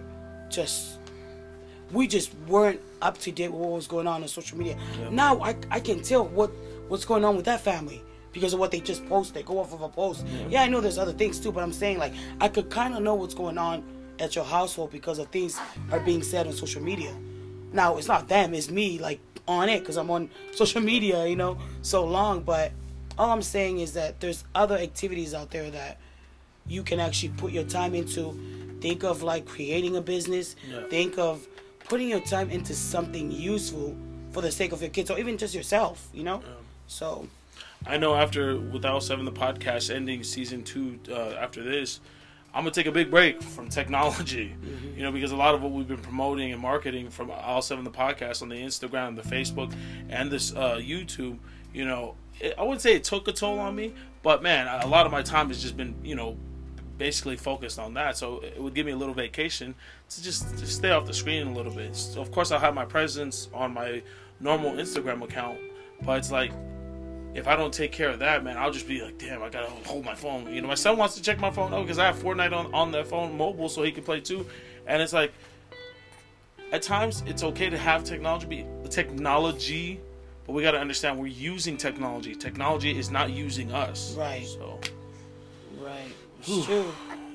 we just weren't up to date with what was going on social media. Yeah. Now I can tell what's going on with that family because of what they just posted. Go off of a post. Yeah, I know there's other things too, but I'm saying like I could kind of know what's going on at your household because of things are being said on social media. Now it's not them, it's me. Like. On it because I'm on social media, so long. But all I'm saying is that there's other activities out there that you can actually put your time into. Think of like creating a business. Think of putting your time into something useful for the sake of your kids or even just yourself. So I know after with Al 7 the podcast ending season 2 after this, I'm gonna take a big break from technology, because a lot of what we've been promoting and marketing from All 7 the podcast on the Instagram, the Facebook, and this YouTube, I wouldn't say it took a toll on me, but man, a lot of my time has just been, basically focused on that. So it would give me a little vacation to just stay off the screen a little bit. So of course I'll have my presence on my normal Instagram account, but it's like, if I don't take care of that, man, I'll just be like, damn, I gotta hold my phone. My son wants to check my phone, because I have Fortnite on that phone mobile so he can play too. And it's like, at times it's okay to have technology, but we gotta understand we're using technology. Technology is not using us. Right. So, right. It's true.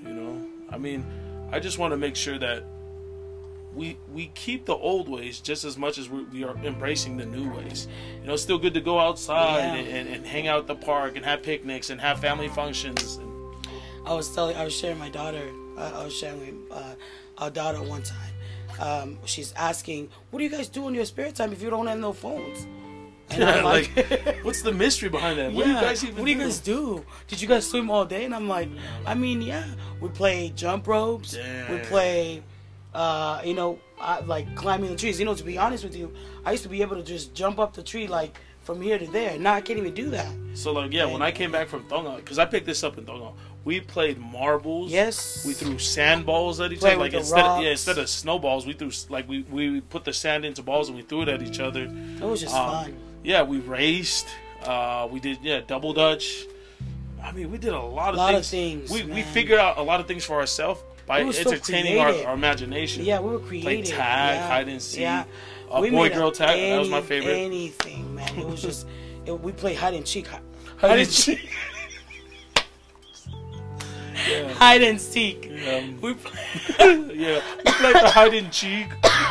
I just want to make sure that we keep the old ways just as much as we are embracing the new ways. It's still good to go outside and hang out at the park and have picnics and have family functions. I was sharing my daughter. I was sharing our daughter one time. She's asking, "What do you guys do in your spare time if you don't have no phones?" And I'm like, what's the mystery behind that? What do you guys even do? What do you guys do? Did you guys swim all day? And I'm like, we play jump ropes. Damn. We play, like climbing the trees. To be honest with you, I used to be able to just jump up the tree like from here to there. Now I can't even do that. So when I came back from Tonga, because I picked this up in Tonga, we played marbles. Yes. We threw sandballs at each other. Like instead of snowballs, we threw we put the sand into balls and we threw it at each other. It was just fun. Yeah, we raced. We did double dutch. We did a lot of things. We figured out a lot of things for ourselves by entertaining our imagination. Yeah, we were creative. Played tag, hide and seek. Yeah. Boy girl tag. That was my favorite. Anything, man. It was just we played hide and seek. Hide and seek. Yeah. Hide and seek. We played the hide and seek.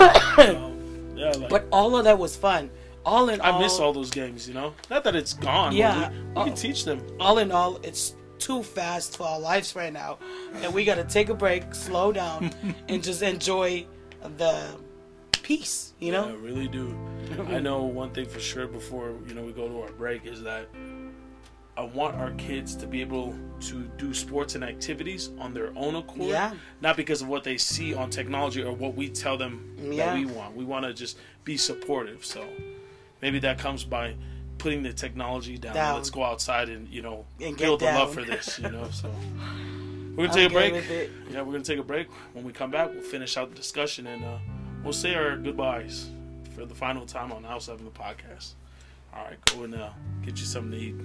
But all of that was fun. All in all, I miss all those games. Not that it's gone. Yeah, we can teach them. All in all, it's too fast for our lives right now, and we got to take a break, slow down, and just enjoy the peace. Yeah, I really do. I know one thing for sure before we go to our break is that I want our kids to be able to do sports and activities on their own accord, not because of what they see on technology or what we tell them that we want. We want to just be supportive. So maybe that comes by putting the technology down. Let's go outside and build the love for this. So we're gonna take a break. Yeah, we're gonna take a break. When we come back, we'll finish out the discussion and we'll say our goodbyes for the final time on All 7 the podcast. All right, go and get you something to eat.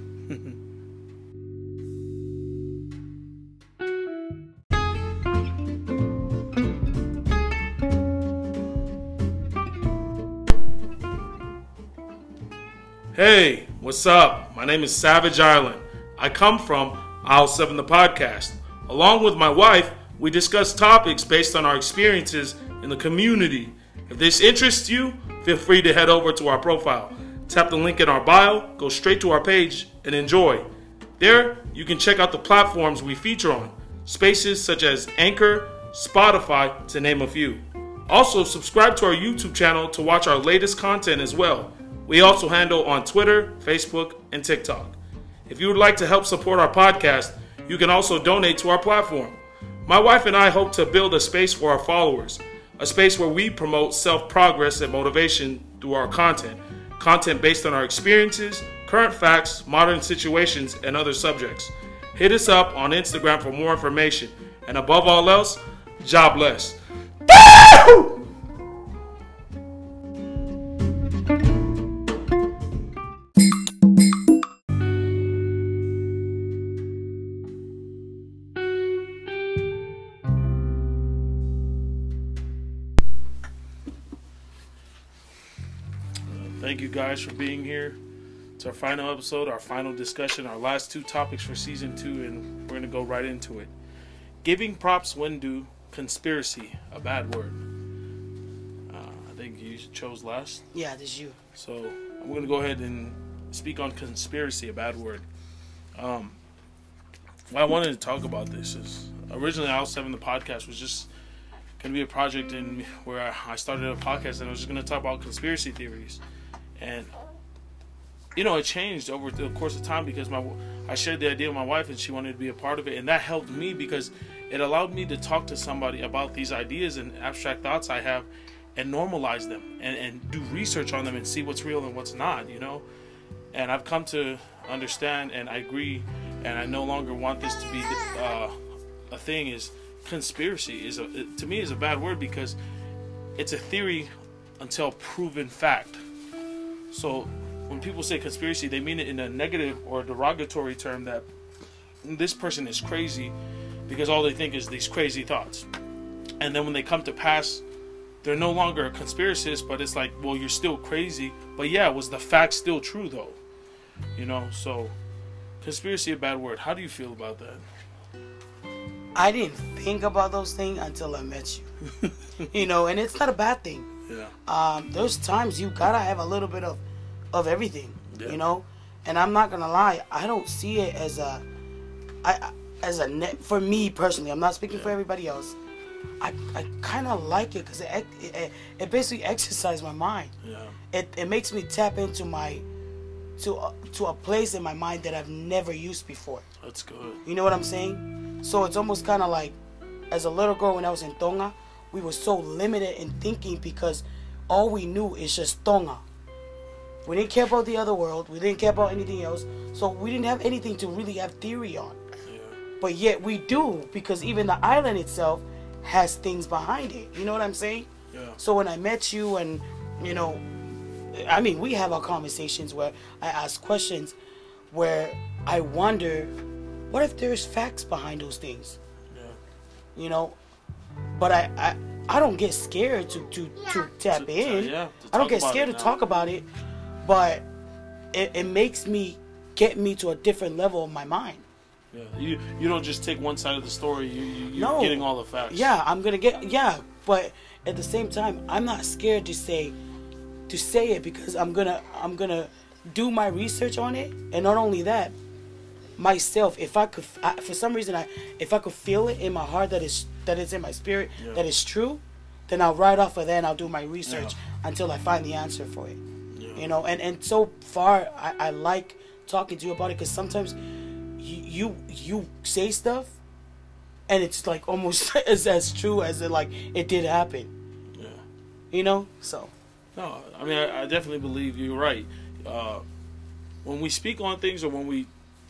Hey, what's up? My name is Savage Island. I come from All 7 the podcast. Along with my wife, we discuss topics based on our experiences in the community. If this interests you, feel free to head over to our profile. Tap the link in our bio, go straight to our page, and enjoy. There, you can check out the platforms we feature on, spaces such as Anchor, Spotify, to name a few. Also, subscribe to our YouTube channel to watch our latest content as well. We also handle on Twitter, Facebook, and TikTok. If you would like to help support our podcast, you can also donate to our platform. My wife and I hope to build a space for our followers, a space where we promote self-progress and motivation through our content based on our experiences, current facts, modern situations, and other subjects. Hit us up on Instagram for more information. And above all else, God bless. Thank you guys for being here. It's our final episode, our final discussion, our last two topics for season 2, and we're going to go right into it. Giving props when due, conspiracy, a bad word. I think you chose last. Yeah, this is you. So I'm going to go ahead and speak on conspiracy, a bad word. Why I wanted to talk about this is originally All 7 the podcast was just going to be a project where I started a podcast and I was just going to talk about conspiracy theories. And, it changed over the course of time because I shared the idea with my wife and she wanted to be a part of it. And that helped me because, it allowed me to talk to somebody about these ideas and abstract thoughts I have and normalize them and do research on them and see what's real and what's not, you know. And I've come to understand, and I agree, and I no longer want this to be a thing. Is conspiracy to me is a bad word, because it's a theory until proven fact. So when people say conspiracy, they mean it in a negative or derogatory term, that this person is crazy because all they think is these crazy thoughts. And then when they come to pass, they're no longer a conspiracist, but it's like, well, you're still crazy. But yeah, was the fact still true though? You know, so conspiracy, a bad word. How do you feel about that? I didn't think about those things until I met you. You know, and it's not a bad thing. Yeah. There's times you gotta have a little bit of everything. Yeah. You know, and I'm not gonna lie, I don't see it as for me personally. I'm not speaking for everybody else. I kind of like it because it basically exercises my mind. Yeah. It makes me tap into to a place in my mind that I've never used before. That's good. You know what I'm saying? So it's almost kind of like, as a little girl when I was in Tonga, we were so limited in thinking because all we knew is just Tonga. We didn't care about the other world. We didn't care about anything else. So we didn't have anything to really have theory on. Yeah. But yet we do, because even the island itself has things behind it. You know what I'm saying? Yeah. So when I met you, and you know, I mean, we have our conversations where I ask questions where I wonder, what if there's facts behind those things? Yeah. You know, but I don't get scared to tap in. I don't get scared to talk about it, but it makes me get me to a different level of my mind. Yeah, you don't just take one side of the story. You're No. getting all the facts. Yeah, I'm gonna but at the same time, I'm not scared to say it, because I'm gonna do my research on it, and not only that, myself. If I could, for some reason, if I could feel it in my heart that it's in my spirit, Yeah. that it's true, then I'll ride off of that and I'll do my research until I find the answer for it. Yeah. You know, and so far I like talking to you about it, because sometimes you say stuff and it's like almost as true as it did happen. Yeah. You know, so. No, I mean, I definitely believe you're right. When we speak on things, or when we,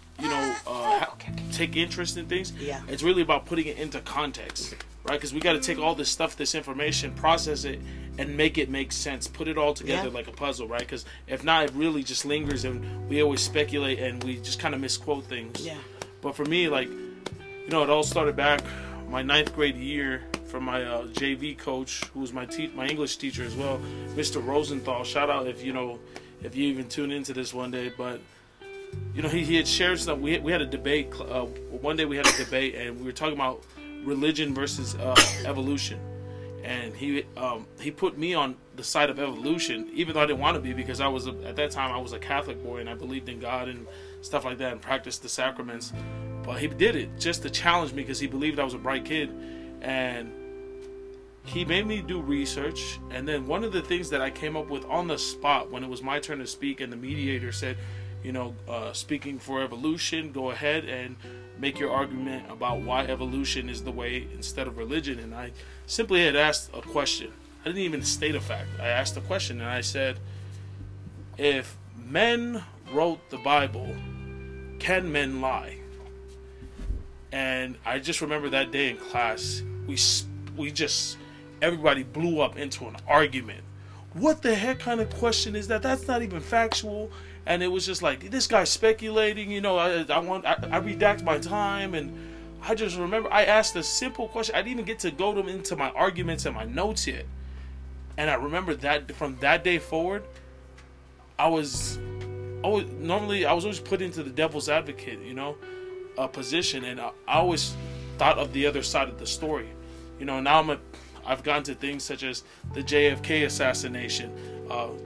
take interest in things, Yeah. it's really about putting it into context, right? Because we got to take all this stuff, this information, process it, and make it make sense. Put it all together like a puzzle, right? Because if not, it really just lingers, and we always speculate, and we just kind of misquote things. Yeah. But for me, it all started back my 9th grade year from my JV coach, who was my English teacher as well, Mr. Rosenthal. Shout out if you even tune into this one day. But he had shared stuff. We had a debate. One day we had a debate, and we were talking about religion versus evolution. And he put me on the side of evolution, even though I didn't want to be, because at that time I was a Catholic boy and I believed in God and stuff like that and practiced the sacraments. But he did it just to challenge me, because he believed I was a bright kid, and he made me do research. And then one of the things that I came up with on the spot when it was my turn to speak, and the mediator said, speaking for evolution, go ahead and make your argument about why evolution is the way instead of religion. And I simply had asked a question. I didn't even state a fact. I asked a question, and I said, if men wrote the Bible, can men lie? And I just remember that day in class, everybody blew up into an argument. What the heck kind of question is that? That's not even factual. And it was just like, this guy's speculating, I redact my time. And I just remember I asked a simple question. I didn't even get to go into my arguments and my notes yet. And I remember that from that day forward, I was always put into the devil's advocate, position. And I always thought of the other side of the story. Now I've gone to things such as the JFK assassination, the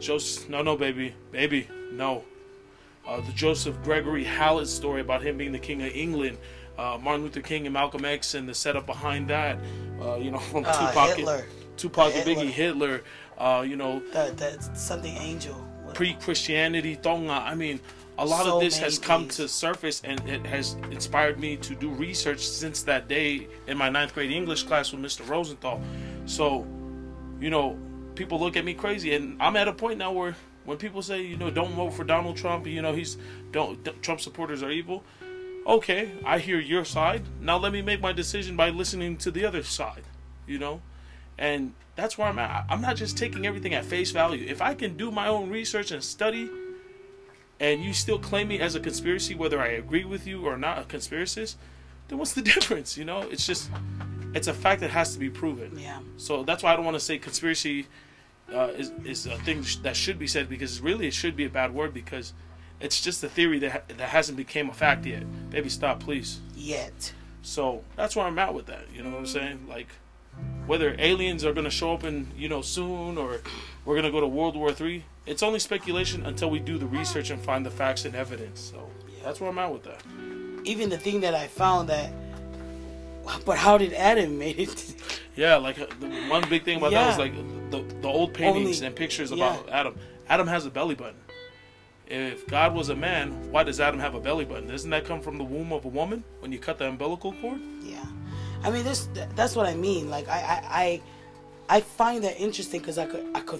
Joseph Gregory Hallett story about him being the King of England, Martin Luther King and Malcolm X and the setup behind that, from Tupac and Biggie, Hitler, that something angel. pre-Christianity, tonga. I mean, a lot So of this many has come things. to surface, and it has inspired me to do research since that day in my 9th grade English class with Mr. Rosenthal. So, you know, people look at me crazy, and I'm at a point now where when people say, you know, don't vote for Donald Trump, you know, Trump supporters are evil. Okay, I hear your side. Now let me make my decision by listening to the other side, you know? And that's where I'm at. I'm not just taking everything at face value. If I can do my own research and study, and you still claim me as a conspiracy, whether I agree with you or not a conspiracist, then what's the difference, you know? It's just, it's a fact that has to be proven. Yeah. So that's why I don't want to say conspiracy is a thing that should be said, because really it should be a bad word, because it's just a theory that hasn't become a fact yet. Baby, stop, please. Yet. So that's where I'm at with that. You know what I'm saying? Like, whether aliens are going to show up in, you know, soon, or we're going to go to World War III, it's only speculation until we do the research and find the facts and evidence. So that's where I'm at with that. Even the thing that I found that, but how did Adam make it? Yeah, like the one big thing about that was like the old paintings and pictures about Adam. Adam has a belly button. If God was a man, why does Adam have a belly button? Doesn't that come from the womb of a woman when you cut the umbilical cord? Yeah, I mean that's what I mean. Like I find that interesting because I could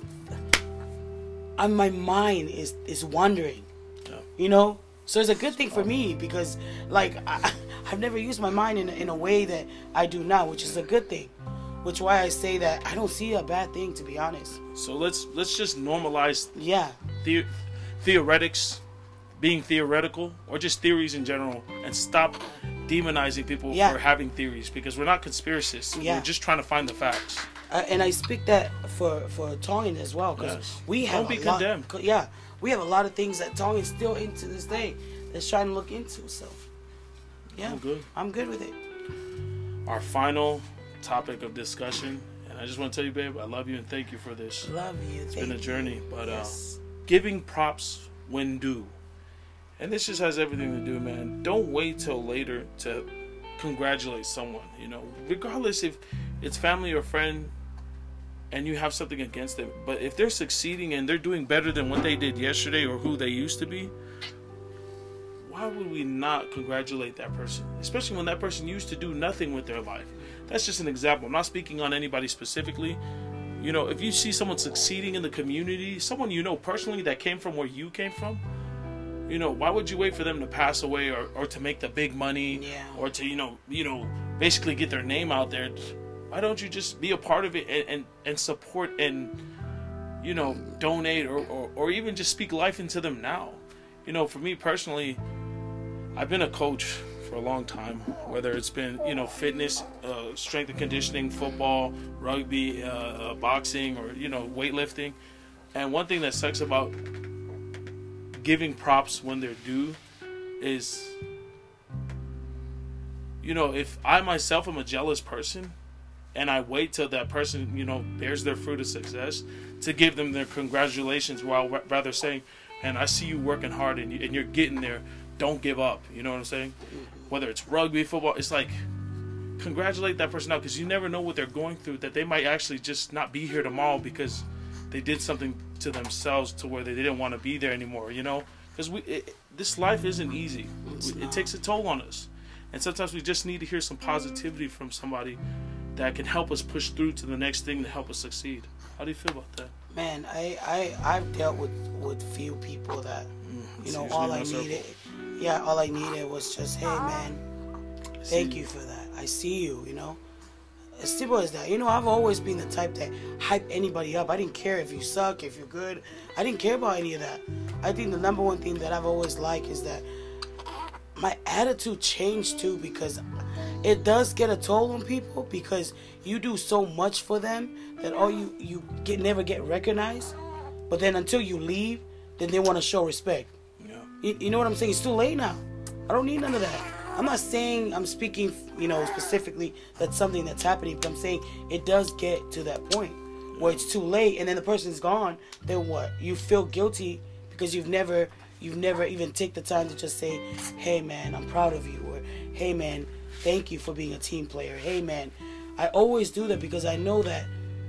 my mind is wandering. Yeah. You know, so it's a good thing for me because like I've never used my mind in a way that I do now, which is a good thing. Which why I say that I don't see a bad thing, to be honest. So let's just normalize theoretics being theoretical, or just theories in general, and stop demonizing people for having theories, because we're not conspiracists. We're just trying to find the facts. And I speak that for Tongan as well, because we have condemned. Yeah, we have a lot of things that Tongan still into this day that's trying to look into. So yeah, I'm good with it. Our final topic of discussion, and I just want to tell you, babe, I love you and thank you for this. Love you. It's been a journey, but giving props when due, and this just has everything to do, man. Don't wait till later to congratulate someone, you know, regardless if it's family or friend and you have something against them. But if they're succeeding and they're doing better than what they did yesterday or who they used to be, why would we not congratulate that person? Especially when that person used to do nothing with their life. That's just an example. I'm not speaking on anybody specifically. You know, if you see someone succeeding in the community, someone you know personally that came from where you came from, you know, why would you wait for them to pass away or to make the big money or to, you know, basically get their name out there? Why don't you just be a part of it and support and, you know, donate or even just speak life into them now? You know, for me personally, I've been a coach for a long time, whether it's been, you know, fitness, strength and conditioning, football, rugby, boxing, or, you know, weightlifting. And one thing that sucks about giving props when they're due is, you know, if I myself am a jealous person and I wait till that person, you know, bears their fruit of success to give them their congratulations, while rather saying, man, I see you working hard and you're getting there. Don't give up. You know what I'm saying? Whether it's rugby, football, it's like, congratulate that person out, because you never know what they're going through, that they might actually just not be here tomorrow because they did something to themselves to where they didn't want to be there anymore, you know? Because this life isn't easy. It takes a toll on us. And sometimes we just need to hear some positivity from somebody that can help us push through to the next thing to help us succeed. How do you feel about that? Man, I've dealt with few people that, you know, all I needed was just, hey man, thank you for that. I see you, you know. As simple as that. You know, I've always been the type that hype anybody up. I didn't care if you suck, if you're good. I didn't care about any of that. I think the number one thing that I've always liked is that my attitude changed too, because it does get a toll on people, because you do so much for them that all you never get recognized. But then until you leave, then they want to show respect. Yeah. You know what I'm saying? It's too late now. I don't need none of that. I'm not saying I'm speaking, you know, specifically that's something that's happening, but I'm saying it does get to that point where it's too late and then the person's gone. Then what? You feel guilty because you've never even take the time to just say, hey man, I'm proud of you, or hey man, thank you for being a team player. Hey man, I always do that because I know that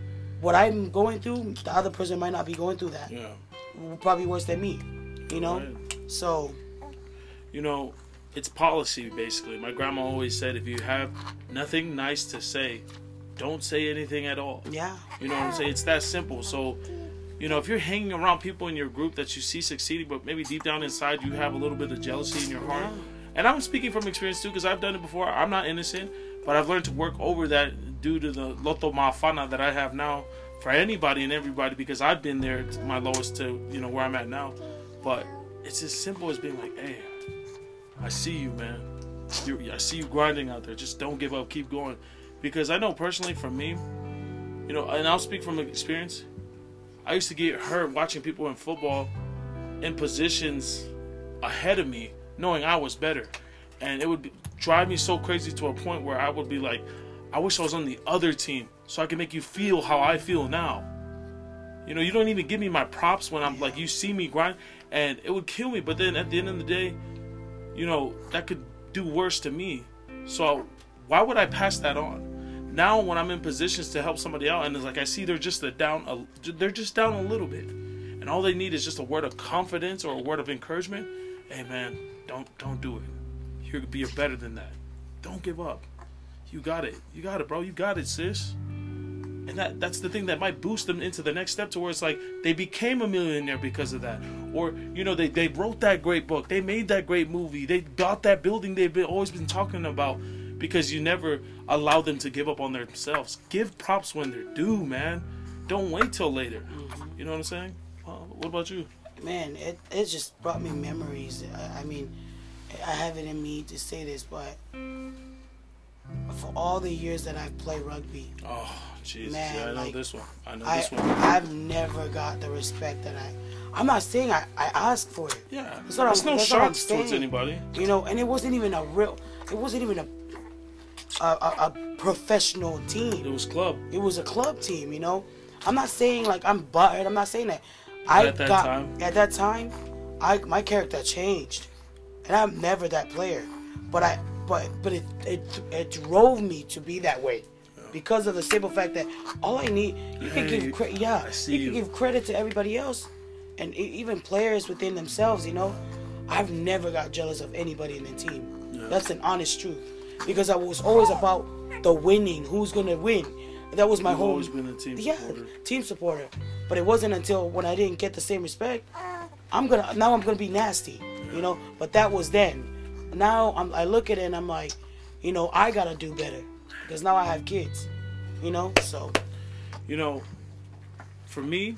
what I'm going through, the other person might not be going through that. Yeah. Probably worse than me, you know? Right. So, you know, it's policy, basically. My grandma always said, if you have nothing nice to say, don't say anything at all. yeah. You know what I'm saying? It's that simple. So, you know, if you're hanging around people in your group that you see succeeding, but maybe deep down inside you have a little bit of jealousy in your heart. Yeah. And I'm speaking from experience too, because I've done it before. I'm not innocent, but I've learned to work over that due to the loto mafana that I have now for anybody and everybody, because I've been there to my lowest to, you know, where I'm at now. But it's as simple as being like, hey, I see you, man. I see you grinding out there. Just don't give up. Keep going. Because I know personally for me, you know, and I'll speak from experience, I used to get hurt watching people in football in positions ahead of me, knowing I was better. And it would drive me so crazy to a point where I would be like, I wish I was on the other team so I can make you feel how I feel now. You know, you don't even give me my props when I'm like, you see me grind, and it would kill me. But then at the end of the day, you know, that could do worse to me. So why would I pass that on? Now when I'm in positions to help somebody out, and it's like I see they're just down a little bit, and all they need is just a word of confidence or a word of encouragement. Hey man, don't do it. You're better than that. Don't give up. You got it. You got it, bro. You got it, sis. And that's the thing that might boost them into the next step, to where it's like they became a millionaire because of that. Or, you know, they wrote that great book. They made that great movie. They got that building they've always been talking about, because you never allow them to give up on themselves. Give props when they're due, man. Don't wait till later. You know what I'm saying? What about you? Man, it just brought me memories. I mean, I have it in me to say this, but for all the years that I've played rugby, oh Jesus, man, yeah, I know like, this one. This one. I've never got the respect that I'm not saying I asked for it. Yeah, that's no shots towards anybody. You know, and it wasn't even a professional team. It was club. It was a club team. You know, I'm not saying like I'm butthurt. I'm not saying that. At that time, my character changed, and I'm never that player. But it drove me to be that way, because of the simple fact that all I need, you can give credit. Yeah, you can give credit to everybody else, and even players within themselves. You know, I've never got jealous of anybody in the team. Yeah. That's an honest truth, because I was always about the winning. Who's gonna win? That was my whole. Always been a team supporter. Team supporter. But it wasn't until when I didn't get the same respect, I'm gonna be nasty, you know. But that was then. Now I look at it and I'm like, you know, I gotta do better, because now I have kids, you know. So, you know, for me,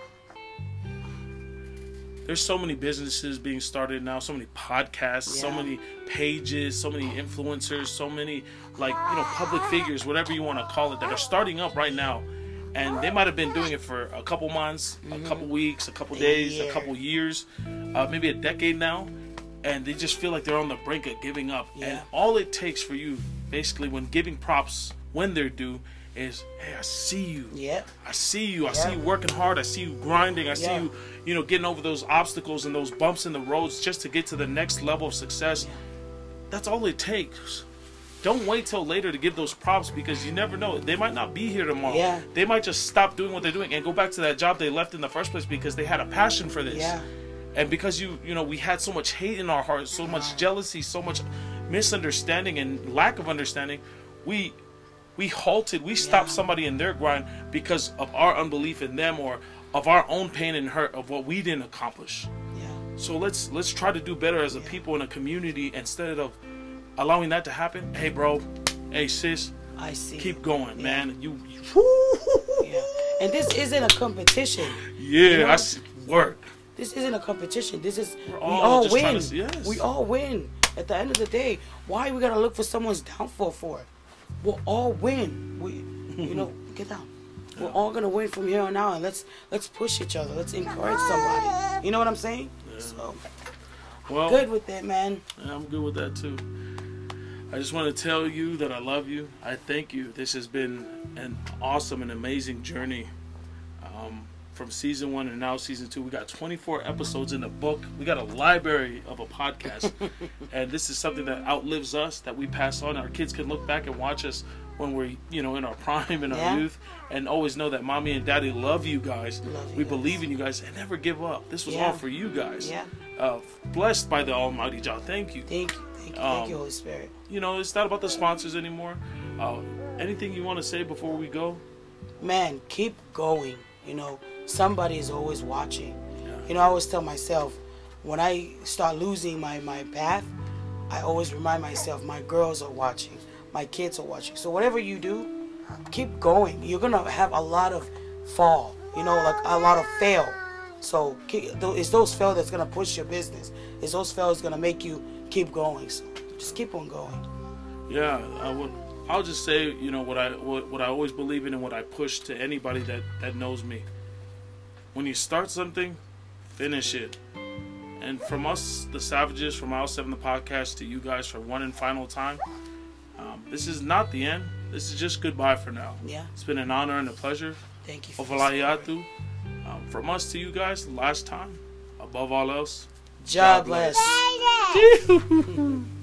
there's so many businesses being started now, so many podcasts, so many pages, so many influencers, so many, like, you know, public figures, whatever you want to call it, that are starting up right now. And they might have been doing it for a couple months, a couple weeks, a couple days, a couple years, maybe a decade now. And they just feel like they're on the brink of giving up. Yeah. And all it takes for you, basically, when giving props when they're due, is, hey, I see you. Yeah. I see you. I see you working hard. I see you grinding. I see you, you know, getting over those obstacles and those bumps in the roads just to get to the next level of success. Yeah. That's all it takes. Don't wait till later to give those props, because you never know. They might not be here tomorrow. Yeah. They might just stop doing what they're doing and go back to that job they left in the first place, because they had a passion for this. Yeah. And because you know, we had so much hate in our hearts, so much jealousy, so much misunderstanding and lack of understanding, we halted. We stopped somebody in their grind because of our unbelief in them, or of our own pain and hurt of what we didn't accomplish. Yeah. So let's try to do better as a people in a community, instead of allowing that to happen. Hey, bro. Hey, sis. I see. Keep going, man. You. Yeah. And this isn't a competition. Yeah, you know? I see. Work. This isn't a competition. This is we all win. Yes. We all win. At the end of the day, why we gotta look for someone's downfall for it? We'll all win. You know, get down. Yeah. We're all gonna win from here on out, and let's push each other. Let's encourage somebody. You know what I'm saying? Yeah. So, well, good with that, man. Yeah, I'm good with that too. I just want to tell you that I love you. I thank you. This has been an awesome and amazing journey. From season 1 and now season 2, we got 24 episodes in the book. We got a library of a podcast. And this is something that outlives us, that we pass on. Our kids can look back and watch us when we're, you know, in our prime, in Yeah. our youth, and always know that mommy and daddy love you guys. Love you We guys. believe in you guys and never give up. This was Yeah. all for you guys. Yeah. Blessed by the Almighty Jah. Thank you. Thank you. Thank you, Holy Spirit. You know, it's not about the sponsors anymore. Anything you want to say before we go? Man, keep going. You know, somebody is always watching. Yeah. You know, I always tell myself, when I start losing my path, I always remind myself, my girls are watching, my kids are watching. So whatever you do, keep going. You're going to have a lot of fall, you know, like a lot of fail. So it's those fail that's going to push your business. It's those fail that's going to make you keep going. So just keep on going. Yeah, I'll just say, you know, what I always believe in and what I push to anybody that knows me. When you start something, finish it. And from us, the Savages, from Aisle 7 the podcast, to you guys for one and final time, this is not the end. This is just goodbye for now. Yeah. It's been an honor and a pleasure. Thank you for Ofalaiatu. From us to you guys, last time, above all else, God bless. Baby!